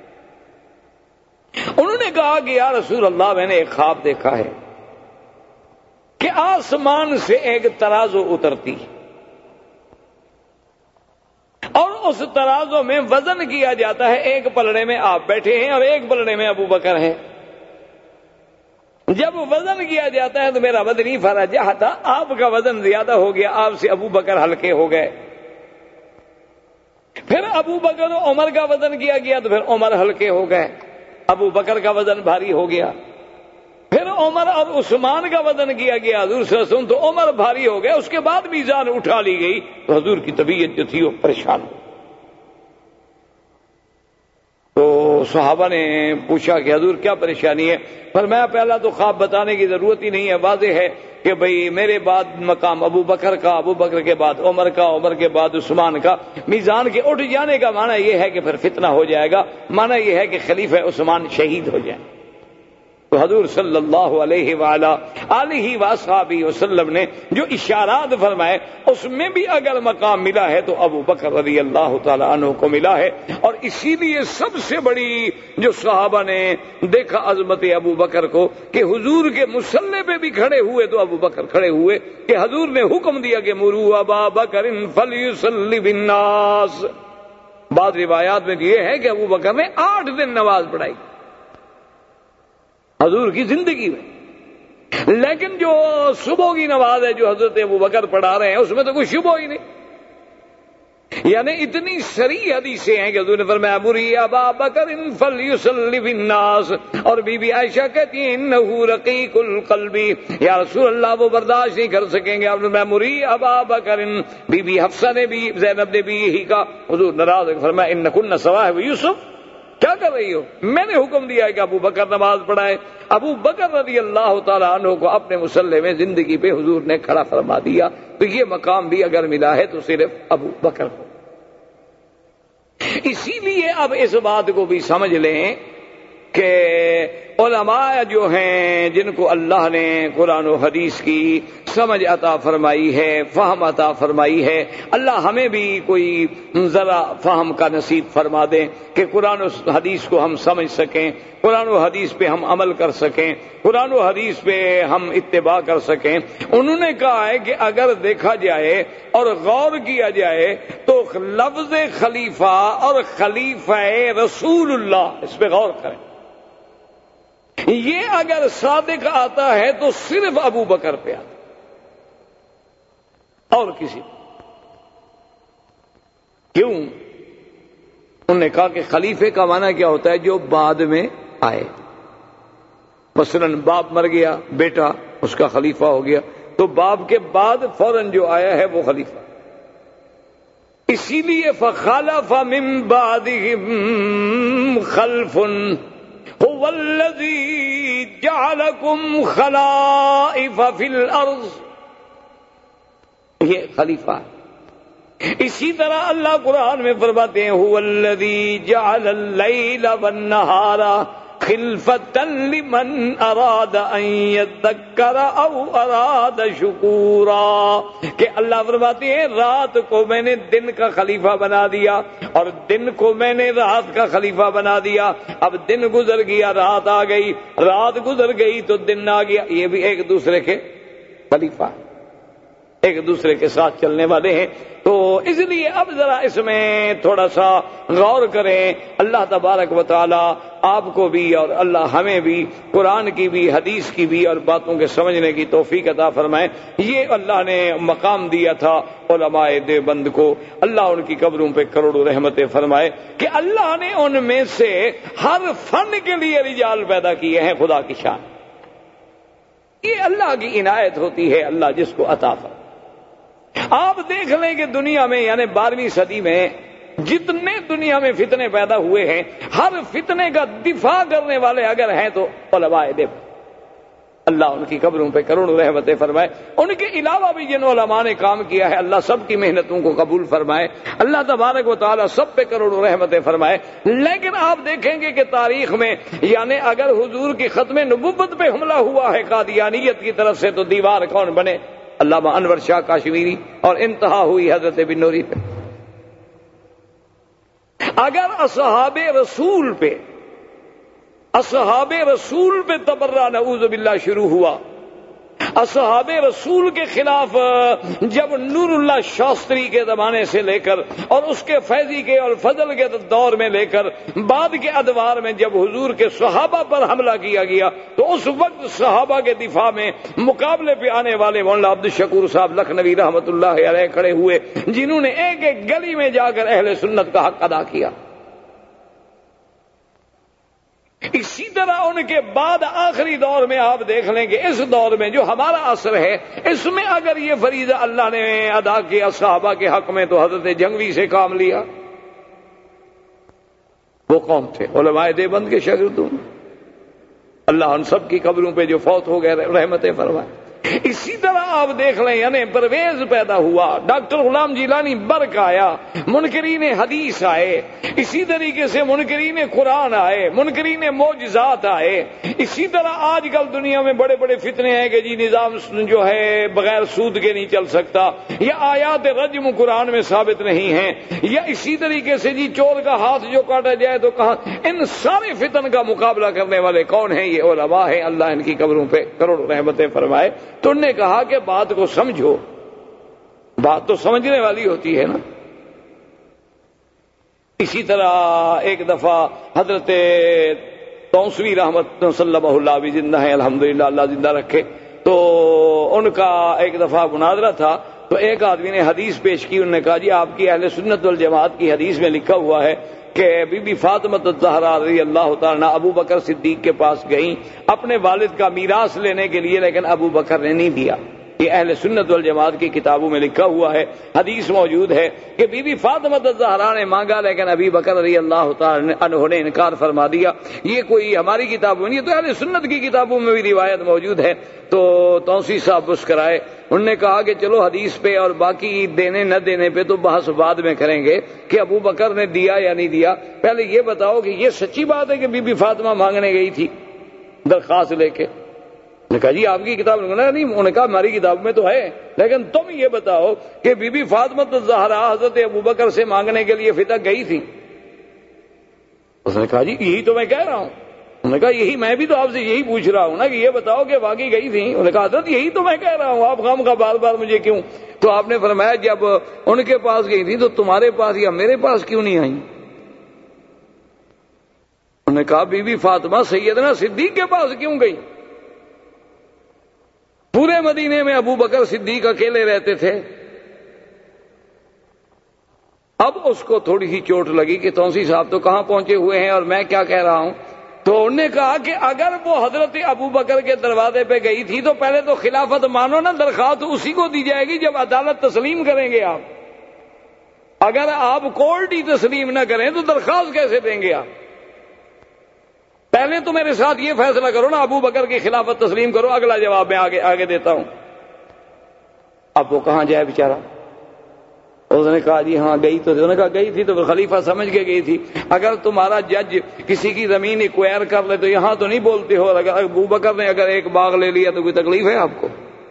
انہوں نے کہا کہ یا رسول اللہ میں نے ایک خواب دیکھا ہے کہ آسمان سے ایک ترازو اترتی اور اس ترازو میں وزن کیا جاتا ہے، ایک پلڑے میں آپ بیٹھے ہیں اور ایک پلڑے میں ابو بکر ہیں۔ جب وزن کیا جاتا ہے تو میرا بدنی فرجہ تھا، آپ کا وزن زیادہ ہو گیا، آپ سے ابو بکر ہلکے ہو گئے۔ پھر ابو بکر و عمر کا وزن کیا گیا تو پھر عمر ہلکے ہو گئے، ابو بکر کا وزن بھاری ہو گیا۔ پھر عمر اور عثمان کا وزن کیا گیا حضور صلی اللہ علیہ وسلم، تو عمر بھاری ہو گیا۔ اس کے بعد میزان اٹھا لی گئی تو حضور کی طبیعت جو تھی وہ پریشان ہو۔ تو صحابہ نے پوچھا کہ حضور کیا پریشانی ہے؟ فرمایا پہلا تو خواب بتانے کی ضرورت ہی نہیں ہے، واضح ہے کہ بھئی میرے بعد مقام ابو بکر کا، ابو بکر کے بعد عمر کا، عمر کے بعد عثمان کا۔ میزان کے اٹھ جانے کا معنی یہ ہے کہ پھر فتنہ ہو جائے گا، معنی یہ ہے کہ خلیفہ عثمان شہید ہو جائیں۔ تو حضور صلی اللہ علیہ وآلہ آلہ وصحبہ وسلم نے جو اشارات فرمائے اس میں بھی اگر مقام ملا ہے تو ابو بکر رضی اللہ تعالی عنہ کو ملا ہے۔ اور اسی لیے سب سے بڑی جو صحابہ نے دیکھا عظمت ابو بکر کو کہ حضور کے مصلی پہ بھی کھڑے ہوئے تو ابو بکر کھڑے ہوئے کہ حضور نے حکم دیا کہ مروا ابا بکر فلیصلی بالناس۔ بعض روایات میں یہ ہے کہ ابو بکر نے 8 دن نماز پڑھائی حضور کی زندگی میں، لیکن جو صبح کی نماز ہے جو حضرت ابو بکر پڑھا رہے ہیں اس میں تو کوئی شبہ ہی نہیں، یعنی اتنی صریح حدیثیں ہیں کہ حضور نے فرمایا مری ابا بکر فلیصلی بالناس۔ اور بی بی عائشہ کہتی ہیں انہ رقیق القلب، یا رسول اللہ وہ برداشت نہیں کر سکیں گے۔ آپ نے مری ابا بکر، بی بی حفصہ نے بھی، زینب نے بھی یہی کہا۔ حضور ناراض فرمایا انکن صواحب یوسف، کیا کر رہی ہو؟ میں نے حکم دیا ہے کہ ابو بکر نماز پڑھائے۔ ابو بکر رضی اللہ تعالی عنہ کو اپنے مصلی میں زندگی پہ حضور نے کھڑا فرما دیا۔ تو یہ مقام بھی اگر ملا ہے تو صرف ابو بکر کو۔ اسی لیے اب اس بات کو بھی سمجھ لیں کہ علماء جو ہیں جن کو اللہ نے قرآن و حدیث کی سمجھ عطا فرمائی ہے، فہم عطا فرمائی ہے، اللہ ہمیں بھی کوئی ذرا فہم کا نصیب فرما دیں کہ قرآن و حدیث کو ہم سمجھ سکیں، قرآن و حدیث پہ ہم عمل کر سکیں، قرآن و حدیث پہ ہم اتباع کر سکیں۔ انہوں نے کہا ہے کہ اگر دیکھا جائے اور غور کیا جائے تو لفظ خلیفہ اور خلیفہ رسول اللہ، اس پہ غور کریں، یہ اگر صادق آتا ہے تو صرف ابو بکر پہ آتا اور کسی کیوں؟ انہوں نے کہا کہ خلیفے کا معنی کیا ہوتا ہے؟ جو بعد میں آئے، مثلا باپ مر گیا، بیٹا اس کا خلیفہ ہو گیا، تو باپ کے بعد فوراً جو آیا ہے وہ خلیفہ۔ اسی لیے فخلف من بعدهم خلف هو الذی جعلکم خلائف فی الارض، یہ خلیفہ ہے۔ اسی طرح اللہ قرآن میں فرماتے ہیں هو الذی جعل اللیل والنہار خلفۃ لمن اراد ان یذکر او اراد شکورا، کہ اللہ فرماتے ہیں رات کو میں نے دن کا خلیفہ بنا دیا اور دن کو میں نے رات کا خلیفہ بنا دیا۔ اب دن گزر گیا، رات آ گئی، رات گزر گئی تو دن آ گیا، یہ بھی ایک دوسرے کے خلیفہ، ایک دوسرے کے ساتھ چلنے والے ہیں۔ تو اس لیے اب ذرا اس میں تھوڑا سا غور کریں۔ اللہ تبارک و تعالی آپ کو بھی اور اللہ ہمیں بھی قرآن کی بھی حدیث کی بھی اور باتوں کے سمجھنے کی توفیق عطا فرمائے۔ یہ اللہ نے مقام دیا تھا علماء دیوبند کو، اللہ ان کی قبروں پہ کروڑوں رحمتیں فرمائے کہ اللہ نے ان میں سے ہر فن کے لیے رجال پیدا کیے ہیں۔ خدا کی شان، یہ اللہ کی عنایت ہوتی ہے، اللہ جس کو عطا فرمائے۔ آپ دیکھ لیں کہ دنیا میں یعنی 12ویں صدی میں جتنے دنیا میں فتنے پیدا ہوئے ہیں، ہر فتنے کا دفاع کرنے والے اگر ہیں تو علماء دیوبند، اللہ ان کی قبروں پہ کروڑوں رحمتیں فرمائے۔ ان کے علاوہ بھی جن علماء نے کام کیا ہے اللہ سب کی محنتوں کو قبول فرمائے، اللہ تبارک و تعالی سب پہ کروڑوں رحمتیں فرمائے۔ لیکن آپ دیکھیں گے کہ تاریخ میں یعنی اگر حضور کی ختم نبوت پہ حملہ ہوا ہے قادیانیت کی طرف سے تو دیوار کون بنے؟ علامہ انور شاہ کاشمیری، اور انتہا ہوئی حضرت بنوری پہ۔ اگر اصحاب رسول پہ تبرہ نعوذ باللہ شروع ہوا، اصحاب رسول کے خلاف جب نور اللہ شاستری کے زمانے سے لے کر اور اس کے فیضی کے اور فضل کے دور میں لے کر بعد کے ادوار میں جب حضور کے صحابہ پر حملہ کیا گیا تو اس وقت صحابہ کے دفاع میں مقابلے پہ آنے والے مولانا عبدالشکور صاحب لکھنوی رحمۃ اللہ علیہ کھڑے ہوئے، جنہوں نے ایک ایک گلی میں جا کر اہل سنت کا حق ادا کیا۔ اسی طرح ان کے بعد آخری دور میں آپ دیکھ لیں کہ اس دور میں جو ہمارا عصر ہے، اس میں اگر یہ فریضہ اللہ نے ادا کیا صحابہ کے حق میں تو حضرت جنگوی سے کام لیا۔ وہ کون تھے؟ علماء دیوبند کے شاگردوں، اللہ ان سب کی قبروں پہ جو فوت ہو گئے رحمتیں فرمائے۔ اسی طرح آپ دیکھ لیں یعنی پرویز پیدا ہوا، ڈاکٹر غلام جیلانی برق آیا، منکرین حدیث آئے، اسی طریقے سے منکرین قرآن آئے، منکرین معجزات آئے۔ اسی طرح آج کل دنیا میں بڑے بڑے فتنے ہیں کہ جی نظام جو ہے بغیر سود کے نہیں چل سکتا، یا آیات رجم قرآن میں ثابت نہیں ہیں، یا اسی طریقے سے جی چور کا ہاتھ جو کاٹا جائے تو کہاں۔ ان سارے فتن کا مقابلہ کرنے والے کون ہیں؟ یہ علماء ہیں، اللہ ان کی قبروں پہ کروڑوں رحمتیں فرمائے۔ تو انہوں نے کہا کہ بات کو سمجھو، بات تو سمجھنے والی ہوتی ہے نا۔ اسی طرح ایک دفعہ حضرت توسوی رحمت صلی اللہ بھی زندہ ہیں، الحمدللہ اللہ زندہ رکھے، تو ان کا ایک دفعہ مناظرہ تھا تو ایک آدمی نے حدیث پیش کی، انہوں نے کہا جی آپ کی اہل سنت والجماعت کی حدیث میں لکھا ہوا ہے کہ بی بی فاطمہ الزہرا رضی اللہ تعالیٰ ابو بکر صدیق کے پاس گئیں اپنے والد کا میراث لینے کے لیے، لیکن ابو بکر نے نہیں دیا۔ یہ اہل سنت والجماعت کی کتابوں میں لکھا ہوا ہے، حدیث موجود ہے کہ بی بی فاطمہ الزہرا نے مانگا لیکن ابی بکر رضی اللہ تعالیٰ عنہ نے انکار فرما دیا۔ یہ کوئی ہماری کتابوں نہیں، یہ تو اہل سنت کی کتابوں میں بھی روایت موجود ہے۔ تو توسیع صاحب مسکرائے، انہوں نے کہا کہ چلو حدیث پہ اور باقی دینے نہ دینے پہ تو بحث بعد میں کریں گے کہ ابو بکر نے دیا یا نہیں دیا، پہلے یہ بتاؤ کہ یہ سچی بات ہے کہ بی بی فاطمہ مانگنے گئی تھی درخواست لے کے؟ نے کہا جی آپ کی کتاب نہیں، انہوں نے کہا ہماری کتاب میں تو ہے، لیکن تم یہ بتاؤ کہ بی بی فاطمہ الزہرا حضرت ابو بکر سے مانگنے کے لیے فتح گئی تھی؟ اس نے کہا جی یہی تو میں کہہ رہا ہوں۔ انہوں نے کہا یہی میں بھی تو آپ سے یہی پوچھ رہا ہوں نا کہ یہ بتاؤ کہ واقعی گئی تھی؟ انہوں نے کہا حضرت یہی تو میں کہہ رہا ہوں، آپ خام کا بار بار مجھے کیوں؟ تو آپ نے فرمایا جب ان کے پاس گئی تھی تو تمہارے پاس یا میرے پاس کیوں نہیں آئی؟ انہوں نے کہا بی بی فاطمہ سیدنا صدیق کے پاس کیوں گئی؟ پورے مدینے میں ابو بکر صدیق اکیلے رہتے تھے۔ اب اس کو تھوڑی سی چوٹ لگی کہ توسیع صاحب تو کہاں پہنچے ہوئے ہیں اور میں کیا کہہ رہا ہوں؟ تو انہوں نے کہا کہ اگر وہ حضرت ابو بکر کے دروازے پہ گئی تھی تو پہلے تو خلافت مانو نا، درخواست اسی کو دی جائے گی جب عدالت تسلیم کریں گے آپ۔ اگر آپ کورٹ ہی تسلیم نہ کریں تو درخواست کیسے دیں گے آپ؟ پہلے تو میرے ساتھ یہ فیصلہ کرو نا، ابو بکر کی خلافت تسلیم کرو، اگلا جواب میں آگے دیتا ہوں۔ اب وہ کہاں جائے بیچارہ؟ اس نے کہا جی ہاں گئی تو تھی۔ انہوں نے کہا گئی تھی تو پھر خلیفہ سمجھ کے گئی تھی، اگر تمہارا جج کسی کی زمین ایکوائر کر لے تو یہاں تو نہیں بولتے ہو، اگر ابو بکر نے اگر ایک باغ لے لیا تو کوئی تکلیف ہے آپ کو؟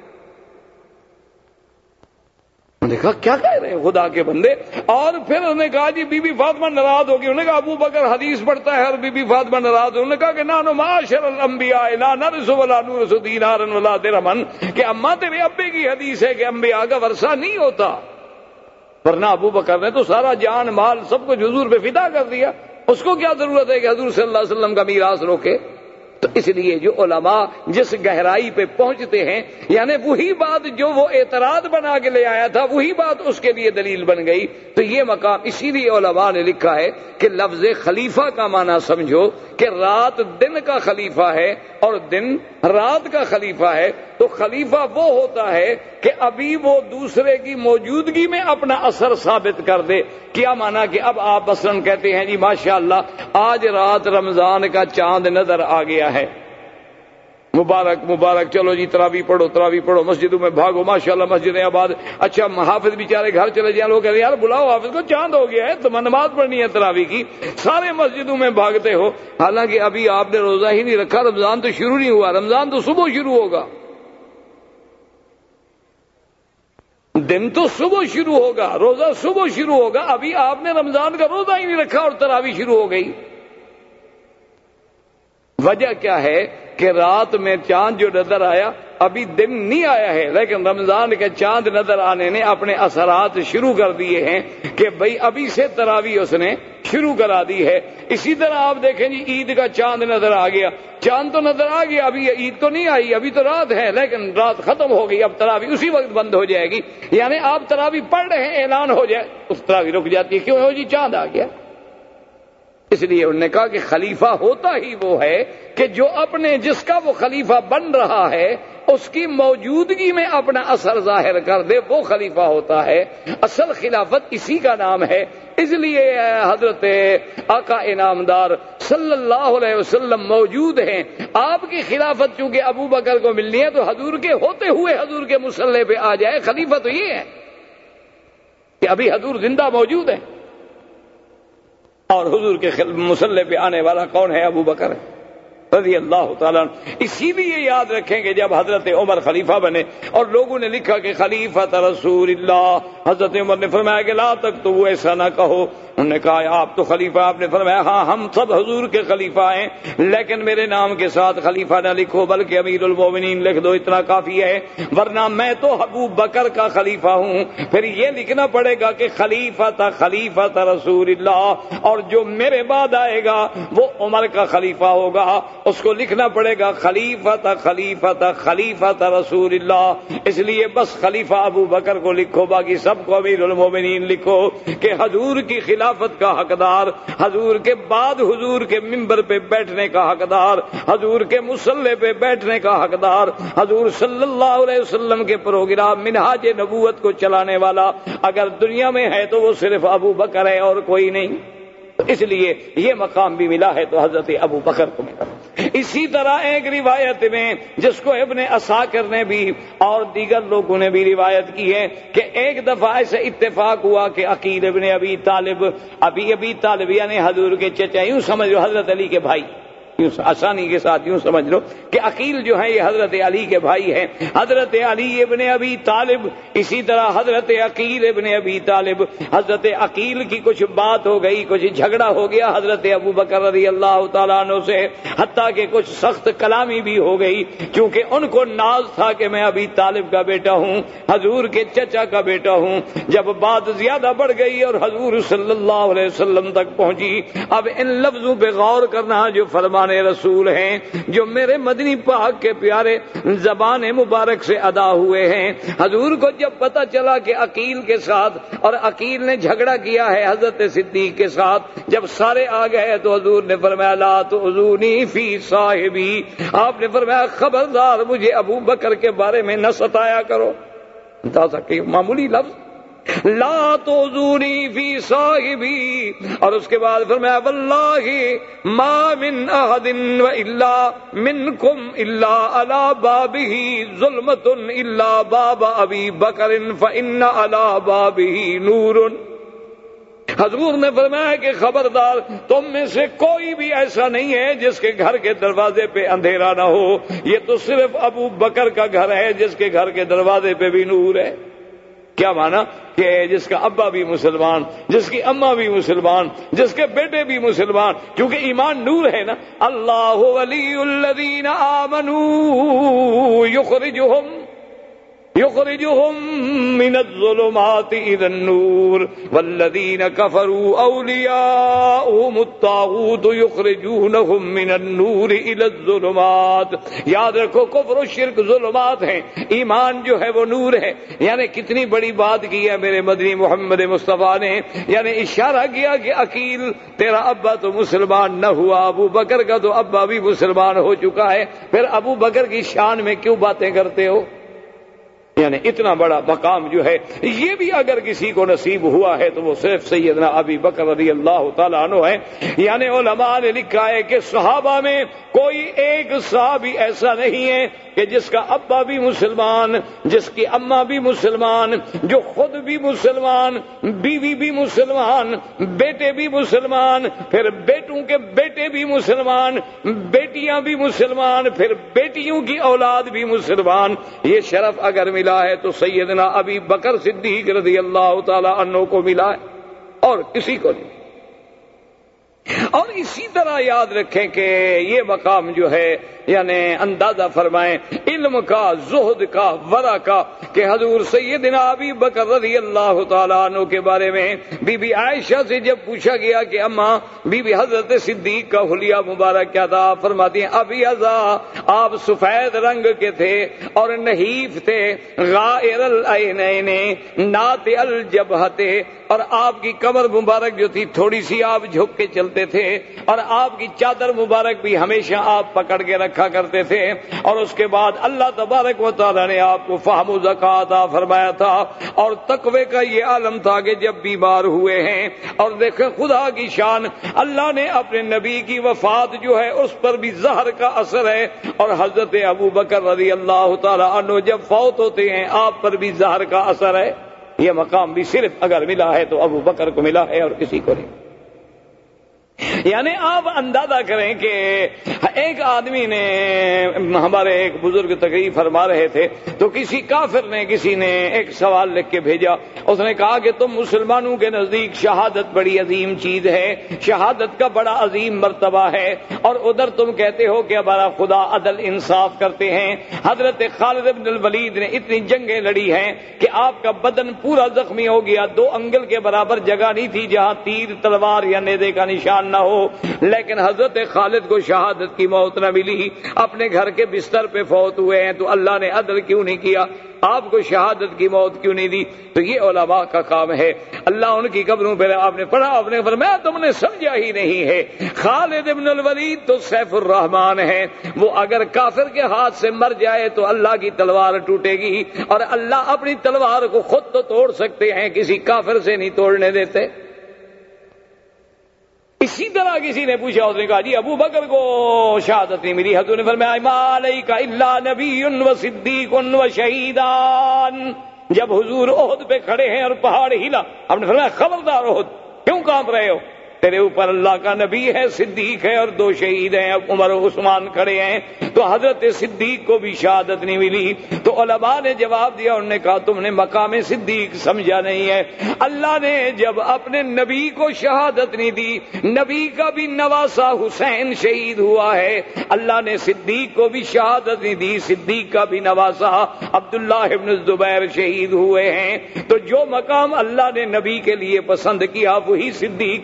دیکھا کیا کہہ رہے ہیں خدا کے بندے۔ اور پھر انہوں نے کہا جی بی بی فاطمہ ناراض ہوگی۔ انہوں نے کہا ابو بکر حدیث پڑھتا ہے اور بی بی فاطمہ ناراض ہو۔ انہوں نے کہا کہ نحن معاشر الانبیاء لا نرث ولا نورث دینارا ولا درہما، کہ اماں تیرے ابے کی حدیث ہے کہ انبیاء کا ورثہ نہیں ہوتا، ورنہ ابو بکر نے تو سارا جان مال سب کچھ حضور پہ فدا کر دیا، اس کو کیا ضرورت ہے کہ حضور صلی اللہ علیہ وسلم کا میراث روکے؟ تو اس لیے جو علماء جس گہرائی پہ پہنچتے ہیں، یعنی وہی بات جو وہ اعتراض بنا کے لے آیا تھا وہی بات اس کے لیے دلیل بن گئی، تو یہ مقام اسی لیے علماء نے لکھا ہے کہ لفظ خلیفہ کا معنی سمجھو کہ رات دن کا خلیفہ ہے اور دن رات کا خلیفہ ہے۔ تو خلیفہ وہ ہوتا ہے کہ ابھی وہ دوسرے کی موجودگی میں اپنا اثر ثابت کر دے۔ کیا معنی کہ اب آپ مثلاً کہتے ہیں جی ماشاءاللہ آج رات رمضان کا چاند نظر آ گیا ہے، مبارک مبارک، چلو جی تراویح پڑھو، مسجدوں میں بھاگو، ماشاءاللہ مسجدیں آباد۔ اچھا حافظ بیچارے گھر چلے جائیں، لوگ کہتے ہیں یار بلاؤ حافظ کو، چاند ہو گیا ہے، تمہیں نماز پڑھنی ہے تراویح کی، سارے مسجدوں میں بھاگتے ہو، حالانکہ ابھی آپ نے روزہ ہی نہیں رکھا، رمضان تو شروع نہیں ہوا، رمضان تو صبح شروع ہوگا، دن تو صبح شروع ہوگا، روزہ صبح شروع ہوگا، ابھی آپ نے رمضان کا روزہ ہی نہیں رکھا اور تراویح شروع ہو گئی۔ وجہ کیا ہے کہ رات میں چاند جو نظر آیا ابھی دن نہیں آیا ہے، لیکن رمضان کے چاند نظر آنے نے اپنے اثرات شروع کر دیے ہیں کہ بھئی ابھی سے تراویح اس نے شروع کرا دی ہے۔ اسی طرح آپ دیکھیں جی عید کا چاند نظر آ گیا، چاند تو نظر آ گیا، ابھی عید تو نہیں آئی، ابھی تو رات ہے، لیکن رات ختم ہو گئی، اب تراویح اسی وقت بند ہو جائے گی، یعنی آپ تراویح پڑھ رہے ہیں اعلان ہو جائے اس تراویح رک جاتی ہے، کیوں ہو جی چاند آ گیا۔ اس لیے انہوں نے کہا کہ خلیفہ ہوتا ہی وہ ہے کہ جو اپنے جس کا وہ خلیفہ بن رہا ہے اس کی موجودگی میں اپنا اثر ظاہر کر دے، وہ خلیفہ ہوتا ہے۔ اصل خلافت اسی کا نام ہے۔ اس لیے حضرت آقا انعامدار صلی اللہ علیہ وسلم موجود ہیں، آپ کی خلافت چونکہ ابو بکر کو ملنی ہے تو حضور کے ہوتے ہوئے حضور کے مصلی پہ آ جائے، خلیفہ تو یہ ہے کہ ابھی حضور زندہ موجود ہیں اور حضور کے مصلی پہ آنے والا کون ہے؟ ابو بکر ہے رضی اللہ تعالیٰ عنہ۔ اسی لیے یاد رکھیں کہ جب حضرت عمر خلیفہ بنے اور لوگوں نے لکھا کہ خلیفۃ رسول اللہ، حضرت عمر نے فرمایا کہ لا تک تو وہ ایسا نہ کہو، انہوں نے کہا آپ تو خلیفہ، آپ نے فرمایا ہاں ہم سب حضور کے خلیفہ ہیں، لیکن میرے نام کے ساتھ خلیفہ نہ لکھو بلکہ امیر المومنین لکھ دو، اتنا کافی ہے، ورنہ میں تو ابو بکر کا خلیفہ ہوں۔ پھر یہ لکھنا پڑے گا کہ خلیفۃ رسول اللہ، اور جو میرے بعد آئے گا وہ عمر کا خلیفہ ہوگا، اس کو لکھنا پڑے گا خلیفۃ رسول اللہ۔ اس لیے بس خلیفہ ابو بکر کو لکھو، باقی سب کو امیر المومنین لکھو، کہ حضور کی خلافت کا حقدار، حضور کے بعد حضور کے منبر پہ بیٹھنے کا حقدار، حضور کے مصلی پہ بیٹھنے کا حقدار، حضور صلی اللہ علیہ وسلم کے پروگرام منہاج نبوت کو چلانے والا اگر دنیا میں ہے تو وہ صرف ابو بکر ہے اور کوئی نہیں۔ اس لیے یہ مقام بھی ملا ہے تو حضرت ابو بکر کو ملا۔ اسی طرح ایک روایت میں جس کو ابن عساکر نے بھی اور دیگر لوگوں نے بھی روایت کی ہے کہ ایک دفعہ ایسے اتفاق ہوا کہ عقیل ابن ابی طالب یعنی حضور کے چچا، یوں سمجھ لو حضرت علی کے بھائی، یوں آسانی کے ساتھ یوں سمجھ لو کہ عقیل جو ہے یہ حضرت علی کے بھائی ہیں، حضرت علی ابن ابی طالب، اسی طرح حضرت عقیل ابن ابی طالب۔ حضرت عقیل کی کچھ بات ہو گئی، کچھ جھگڑا ہو گیا حضرت ابو بکر رضی اللہ تعالیٰ عنہ سے، حتیٰ کہ کچھ سخت کلامی بھی ہو گئی، کیونکہ ان کو ناز تھا کہ میں ابی طالب کا بیٹا ہوں، حضور کے چچا کا بیٹا ہوں۔ جب بات زیادہ بڑھ گئی اور حضور صلی اللہ علیہ وسلم تک پہنچی، اب ان لفظوں پہ غور کرنا جو فرمان رسول ہیں، جو میرے مدنی پاک کے پیارے زبان مبارک سے ادا ہوئے ہیں۔ حضور کو جب پتہ چلا کہ عقیل کے ساتھ اور عقیل نے جھگڑا کیا ہے حضرت صدیق کے ساتھ، جب سارے آ گئے تو حضور نے فرمایا لا تؤذونی فی صاحبی، آپ نے فرمایا خبردار مجھے ابو بکر کے بارے میں نہ ستایا کرو۔ معمولی لفظ لا تؤذونی فی صاحبی، اور اس کے بعد فرمایا واللہ ما من احد الا منکم الا علی بابہ ظلمۃ الا باب ابی بکر فان علی بابہ نور۔ حضور نے فرمایا کہ خبردار، تم میں سے کوئی بھی ایسا نہیں ہے جس کے گھر کے دروازے پہ اندھیرا نہ ہو، یہ تو صرف ابو بکر کا گھر ہے جس کے گھر کے دروازے پہ بھی نور ہے۔ کیا مانا؟ کہ جس کا ابا بھی مسلمان، جس کی اماں بھی مسلمان، جس کے بیٹے بھی مسلمان، کیونکہ ایمان نور ہے نا۔ اللہ ولی الذین آمنوا یخرجہم من الظلمات الی النور والذین کفروا اولیاؤہم الطاغوت یخرجونہم من النور الی الظلمات۔ یاد رکھو، کفر و شرک ظلمات ہیں، ایمان جو ہے وہ نور ہے۔ یعنی کتنی بڑی بات کی ہے میرے مدنی محمد مصطفیٰ نے، یعنی اشارہ کیا کہ عقیل تیرا ابا تو مسلمان نہ ہوا، ابو بکر کا تو ابا بھی مسلمان ہو چکا ہے، پھر ابو بکر کی شان میں کیوں باتیں کرتے ہو؟ یعنی اتنا بڑا مقام جو ہے یہ بھی اگر کسی کو نصیب ہوا ہے تو وہ صرف سیدنا ابی بکر رضی اللہ تعالیٰ عنہ ہے۔ یعنی علماء نے لکھا ہے کہ صحابہ میں کوئی ایک صحابی ایسا نہیں ہے کہ جس کا ابا بھی مسلمان، جس کی اماں بھی مسلمان، جو خود بھی مسلمان، بیوی بھی مسلمان، بیٹے بھی مسلمان، پھر بیٹوں کے بیٹے بھی مسلمان، بیٹیاں بھی مسلمان، پھر بیٹیوں کی اولاد بھی مسلمان۔ یہ شرف اگر ملا ہے تو سیدنا ابی بکر صدیق رضی اللہ تعالی عنہ کو ملا ہے، اور کسی کو نہیں۔ اور اسی طرح یاد رکھیں کہ یہ مقام جو ہے، یعنی اندازہ فرمائیں علم کا، زہد کا، ورع کا، کہ حضور سیدنا ابی بکر رضی اللہ تعالیٰ عنہ کے بارے میں بی بی عائشہ سے جب پوچھا گیا کہ اماں بی بی حضرت صدیق کا حلیہ مبارک کیا تھا، فرماتی ہیں ابی ازا، آپ سفید رنگ کے تھے اور نحیف تھے، غائر العینین ناطع الجبہۃ، اور آپ کی کمر مبارک جو تھی تھوڑی سی آپ جھک کے چلتے تھے، اور آپ کی چادر مبارک بھی ہمیشہ آپ پکڑ کے رکھا کرتے تھے، اور اس کے بعد اللہ تبارک و تعالیٰ نے آپ کو فہم و ذکا عطا فرمایا تھا، اور تقوی کا یہ عالم تھا کہ جب بیمار ہوئے ہیں، اور دیکھیں خدا کی شان، اللہ نے اپنے نبی کی وفات جو ہے اس پر بھی زہر کا اثر ہے، اور حضرت ابو بکر رضی اللہ تعالیٰ عنہ جب فوت ہوتے ہیں آپ پر بھی زہر کا اثر ہے۔ یہ مقام بھی صرف اگر ملا ہے تو ابو بکر کو ملا ہے اور کسی کو نہیں۔ یعنی آپ اندازہ کریں کہ ایک آدمی نے، ہمارے ایک بزرگ تقریر فرما رہے تھے تو کسی کافر نے، کسی نے ایک سوال لکھ کے بھیجا، اس نے کہا کہ تم مسلمانوں کے نزدیک شہادت بڑی عظیم چیز ہے، شہادت کا بڑا عظیم مرتبہ ہے، اور ادھر تم کہتے ہو کہ ہمارا خدا عدل انصاف کرتے ہیں۔ حضرت خالد بن الولید نے اتنی جنگیں لڑی ہیں کہ آپ کا بدن پورا زخمی ہو گیا، 2 انگل کے برابر جگہ نہیں تھی جہاں تیر، تلوار یا نیزے کا نشان نہ ہو، لیکن حضرت خالد کو شہادت کی موت نہ ملی، اپنے گھر کے بستر پہ فوت ہوئے ہیں، تو اللہ نے عدل کیوں نہیں کیا؟ آپ کو شہادت کی موت کیوں نہیں دی؟ تو یہ علماء کا کام ہے۔ اللہ ان کی قبروں پہ آپ نے پڑھا، آپ نے فرمایا تم نے سمجھا ہی نہیں ہے، خالد ابن الولید تو سیف الرحمان ہے، وہ اگر کافر کے ہاتھ سے مر جائے تو اللہ کی تلوار ٹوٹے گی، اور اللہ اپنی تلوار کو خود تو توڑ سکتے ہیں، کسی کافر سے نہیں توڑنے دیتے۔ اسی طرح کسی نے پوچھا، اس نے کہا جی ابو بکر کو شہادت نہیں ملی، حضور نے فرمایا ما علیک الا نبی و صدیق و شہیدان۔ جب حضور احد پہ کھڑے ہیں اور پہاڑ ہلا، آپ نے فرمایا خبردار احد کیوں کانپ رہے ہو، تیرے اوپر اللہ کا نبی ہے، صدیق ہے، اور 2 شہید ہیں، عمر و عثمان کھڑے ہیں۔ تو حضرت صدیق کو بھی شہادت نہیں ملی، تو علماء نے جواب دیا، انہوں نے کہا تم نے مقام صدیق سمجھا نہیں ہے۔ اللہ نے جب اپنے نبی کو شہادت نہیں دی، نبی کا بھی نواسا حسین شہید ہوا ہے، اللہ نے صدیق کو بھی شہادت نہیں دی، صدیق کا بھی نواسا عبداللہ ابن الزبیر شہید ہوئے ہیں۔ تو جو مقام اللہ نے نبی کے لیے پسند کیا وہی صدیق کے لیے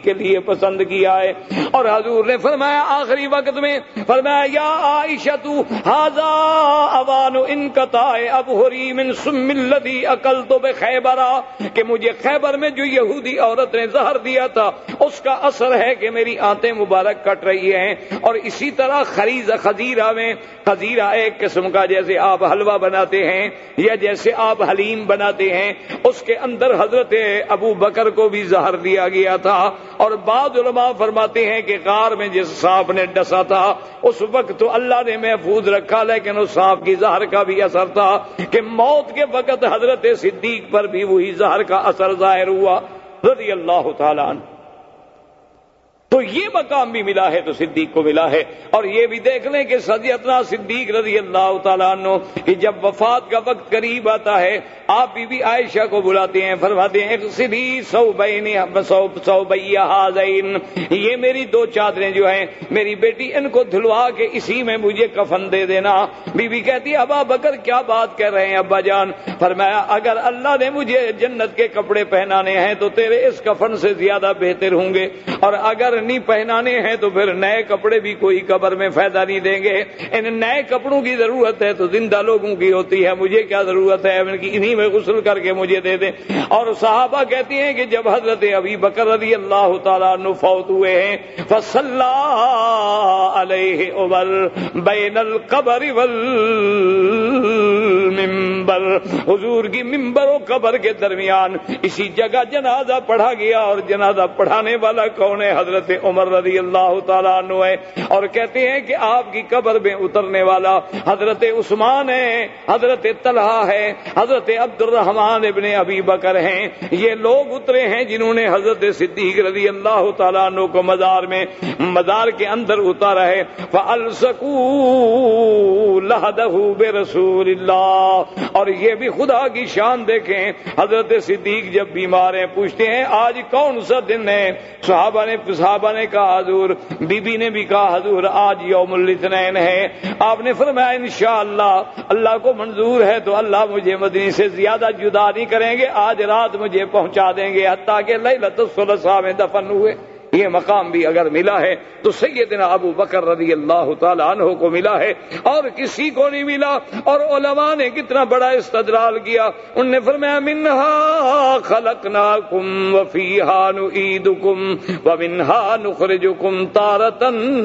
پسند کیا ہے. اور حضور نے فرمایا آخری وقت میں فرمایا یا عائشہ تو ھذا اوان انقطاع ابہری من سم الذی اکلت بخیبر، کہ مجھے خیبر میں جو یہودی عورت نے زہر دیا تھا اس کا اثر ہے کہ میری آنتیں مبارک کٹ رہی ہیں. اور اسی طرح خزیرہ میں، خزیرہ ایک قسم کا جیسے آپ حلوہ بناتے ہیں یا جیسے آپ حلیم بناتے ہیں، اس کے اندر حضرت ابو بکر کو بھی زہر دیا گیا تھا. اور بعض علماء فرماتے ہیں کہ غار میں جس سانپ نے ڈسا تھا اس وقت تو اللہ نے محفوظ رکھا، لیکن اس سانپ کی زہر کا بھی اثر تھا کہ موت کے وقت حضرت صدیق پر بھی وہی زہر کا اثر ظاہر ہوا رضی اللہ تعالیٰ عنہ. تو یہ مقام بھی ملا ہے تو صدیق کو ملا ہے. اور یہ بھی دیکھ لیں کہ سیدنا صدیق رضی اللہ تعالیٰ عنہ کہ جب وفات کا وقت قریب آتا ہے آپ بی بی عائشہ کو بلاتے ہیں، فرماتے ہیں اغسلی ثوبی ھذین، یہ میری دو چادریں جو ہیں میری بیٹی ان کو دھلوا کے اسی میں مجھے کفن دے دینا. بی بی کہتی ابا بکر کیا بات کر رہے ہیں ابا جان؟ فرمایا اگر اللہ نے مجھے جنت کے کپڑے پہنانے ہیں تو تیرے اس کفن سے زیادہ بہتر ہوں گے، اور اگر نہیں پہنانے ہیں تو پھر نئے کپڑے بھی کوئی قبر میں فائدہ نہیں دیں گے. ان نئے کپڑوں کی ضرورت ہے تو زندہ لوگوں کی ہوتی ہے، مجھے کیا ضرورت ہے انہی میں غسل کر کے مجھے دے دیں. اور صحابہ کہتی ہیں کہ جب حضرت ابی بکر رضی اللہ تعالیٰ عنہ فوت ہوئے ہیں فصلی علیہ عمر بین القبر والمنبر، حضور کی ممبر و قبر کے درمیان اسی جگہ جنازہ پڑھا گیا. اور جنازہ پڑھانے والا کون ہے؟ حضرت عمر رضی اللہ تعالیٰ عنہ ہے. اور کہتے ہیں کہ آپ کی قبر میں اترنے والا حضرت عثمان ہے، حضرت طلحہ ہے، حضرت عبد الرحمن ابن ابی بکر ہیں. یہ لوگ اترے ہیں جنہوں نے حضرت صدیق رضی اللہ تعالیٰ عنہ کو مزار کے اندر اتارا ہے. فَأَلْصَقُوا لَحْدَهُ بِرَسُولِ اللَّهِ. اور یہ بھی خدا کی شان دیکھیں، حضرت صدیق جب بیمار ہیں پوچھتے ہیں آج کون سا دن ہے؟ صحابہ نے کہا حضور، بی بی نے بھی کہا حضور آج یوم الاثنین ہے. آپ نے فرمایا انشاءاللہ اللہ کو منظور ہے تو اللہ مجھے مدنی سے زیادہ جدا نہیں کریں گے، آج رات مجھے پہنچا دیں گے، حتیٰ کہ لیلۃ الثلاثاء میں دفن ہوئے. یہ مقام بھی اگر ملا ہے تو سیدنا ابو بکر رضی اللہ تعالی عنہ کو ملا ہے اور کسی کو نہیں ملا. اور علماء نے کتنا بڑا استدلال کیا، انہوں نے فرمایا منہا خلقناکم وفیہا نعیدکم ومنہا نخرجکم تارۃ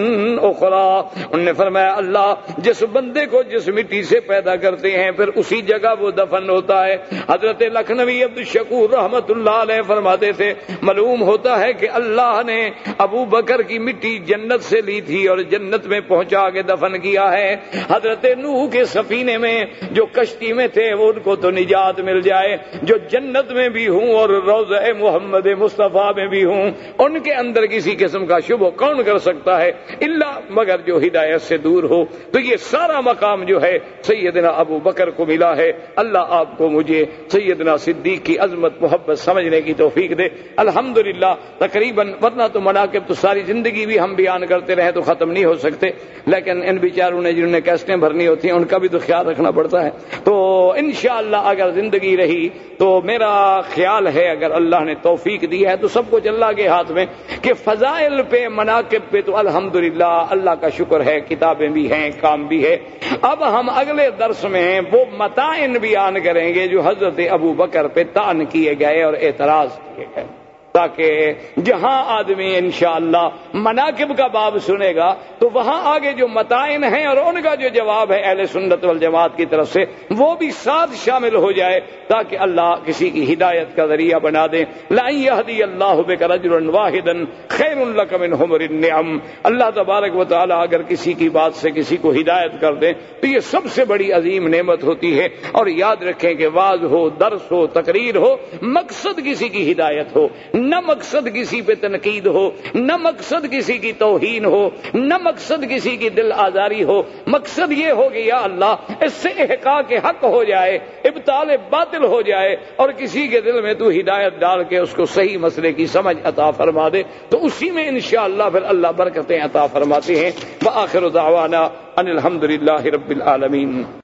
اخری. انہوں نے فرمایا اللہ جس بندے کو جس مٹی سے پیدا کرتے ہیں پھر اسی جگہ وہ دفن ہوتا ہے. حضرت لکھنوی عبد الشکور رحمت اللہ علیہ فرماتے تھے معلوم ہوتا ہے کہ اللہ نے ابو بکر کی مٹی جنت سے لی تھی اور جنت میں پہنچا کے دفن کیا ہے. حضرت نوح کے سفینے میں جو کشتی میں تھے وہ ان کو تو نجات مل جائے، جو جنت میں بھی ہوں اور روضہ محمد مصطفیٰ میں بھی ہوں ان کے اندر کسی قسم کا شبہ کون کر سکتا ہے الا مگر جو ہدایت سے دور ہو. تو یہ سارا مقام جو ہے سیدنا ابو بکر کو ملا ہے. اللہ آپ کو مجھے سیدنا صدیق کی عظمت محبت سمجھنے کی توفیق دے. الحمدللہ تقریباً ورنہ تو مناقب تو ساری زندگی بھی ہم بیان کرتے رہے تو ختم نہیں ہو سکتے، لیکن ان بیچاروں نے جنہوں نے کیسٹیں بھرنی ہوتی ہیں ان کا بھی تو خیال رکھنا پڑتا ہے. تو انشاءاللہ اگر زندگی رہی تو میرا خیال ہے اگر اللہ نے توفیق دی ہے تو سب کچھ اللہ کے ہاتھ میں کہ فضائل پہ مناقب پہ تو الحمدللہ اللہ کا شکر ہے، کتابیں بھی ہیں، کام بھی ہے. اب ہم اگلے درس میں وہ متائن بیان کریں گے جو حضرت ابو بکر پہ طعن کیے گئے اور اعتراض کیے گئے، تاکہ جہاں آدمی انشاءاللہ مناقب کا باب سنے گا تو وہاں آگے جو متائن ہیں اور ان کا جو جواب ہے اہل سنت والجماعت کی طرف سے وہ بھی ساتھ شامل ہو جائے تاکہ اللہ کسی کی ہدایت کا ذریعہ بنا دے. لَن يَهْدِيَ اللَّهُ بِكَ رَجُلًا وَاحِدًا خَيْرٌ لَكَ مِنْ حُمُرِ النِّعَمِ. اللہ تبارک و تعالی اگر کسی کی بات سے کسی کو ہدایت کر دے تو یہ سب سے بڑی عظیم نعمت ہوتی ہے. اور یاد رکھیں کہ واعظ ہو، درس ہو، تقریر ہو، مقصد کسی کی ہدایت ہو، نہ مقصد کسی پہ تنقید ہو، نہ مقصد کسی کی توہین ہو، نہ مقصد کسی کی دل آزاری ہو. مقصد یہ ہو کہ یا اللہ اس سے احقاق حق ہو جائے، ابطال باطل ہو جائے اور کسی کے دل میں تو ہدایت ڈال کے اس کو صحیح مسئلے کی سمجھ عطا فرما دے. تو اسی میں انشاءاللہ پھر اللہ برکتیں عطا فرماتے ہیں. وآخر دعوانا ان الحمدللہ رب العالمین.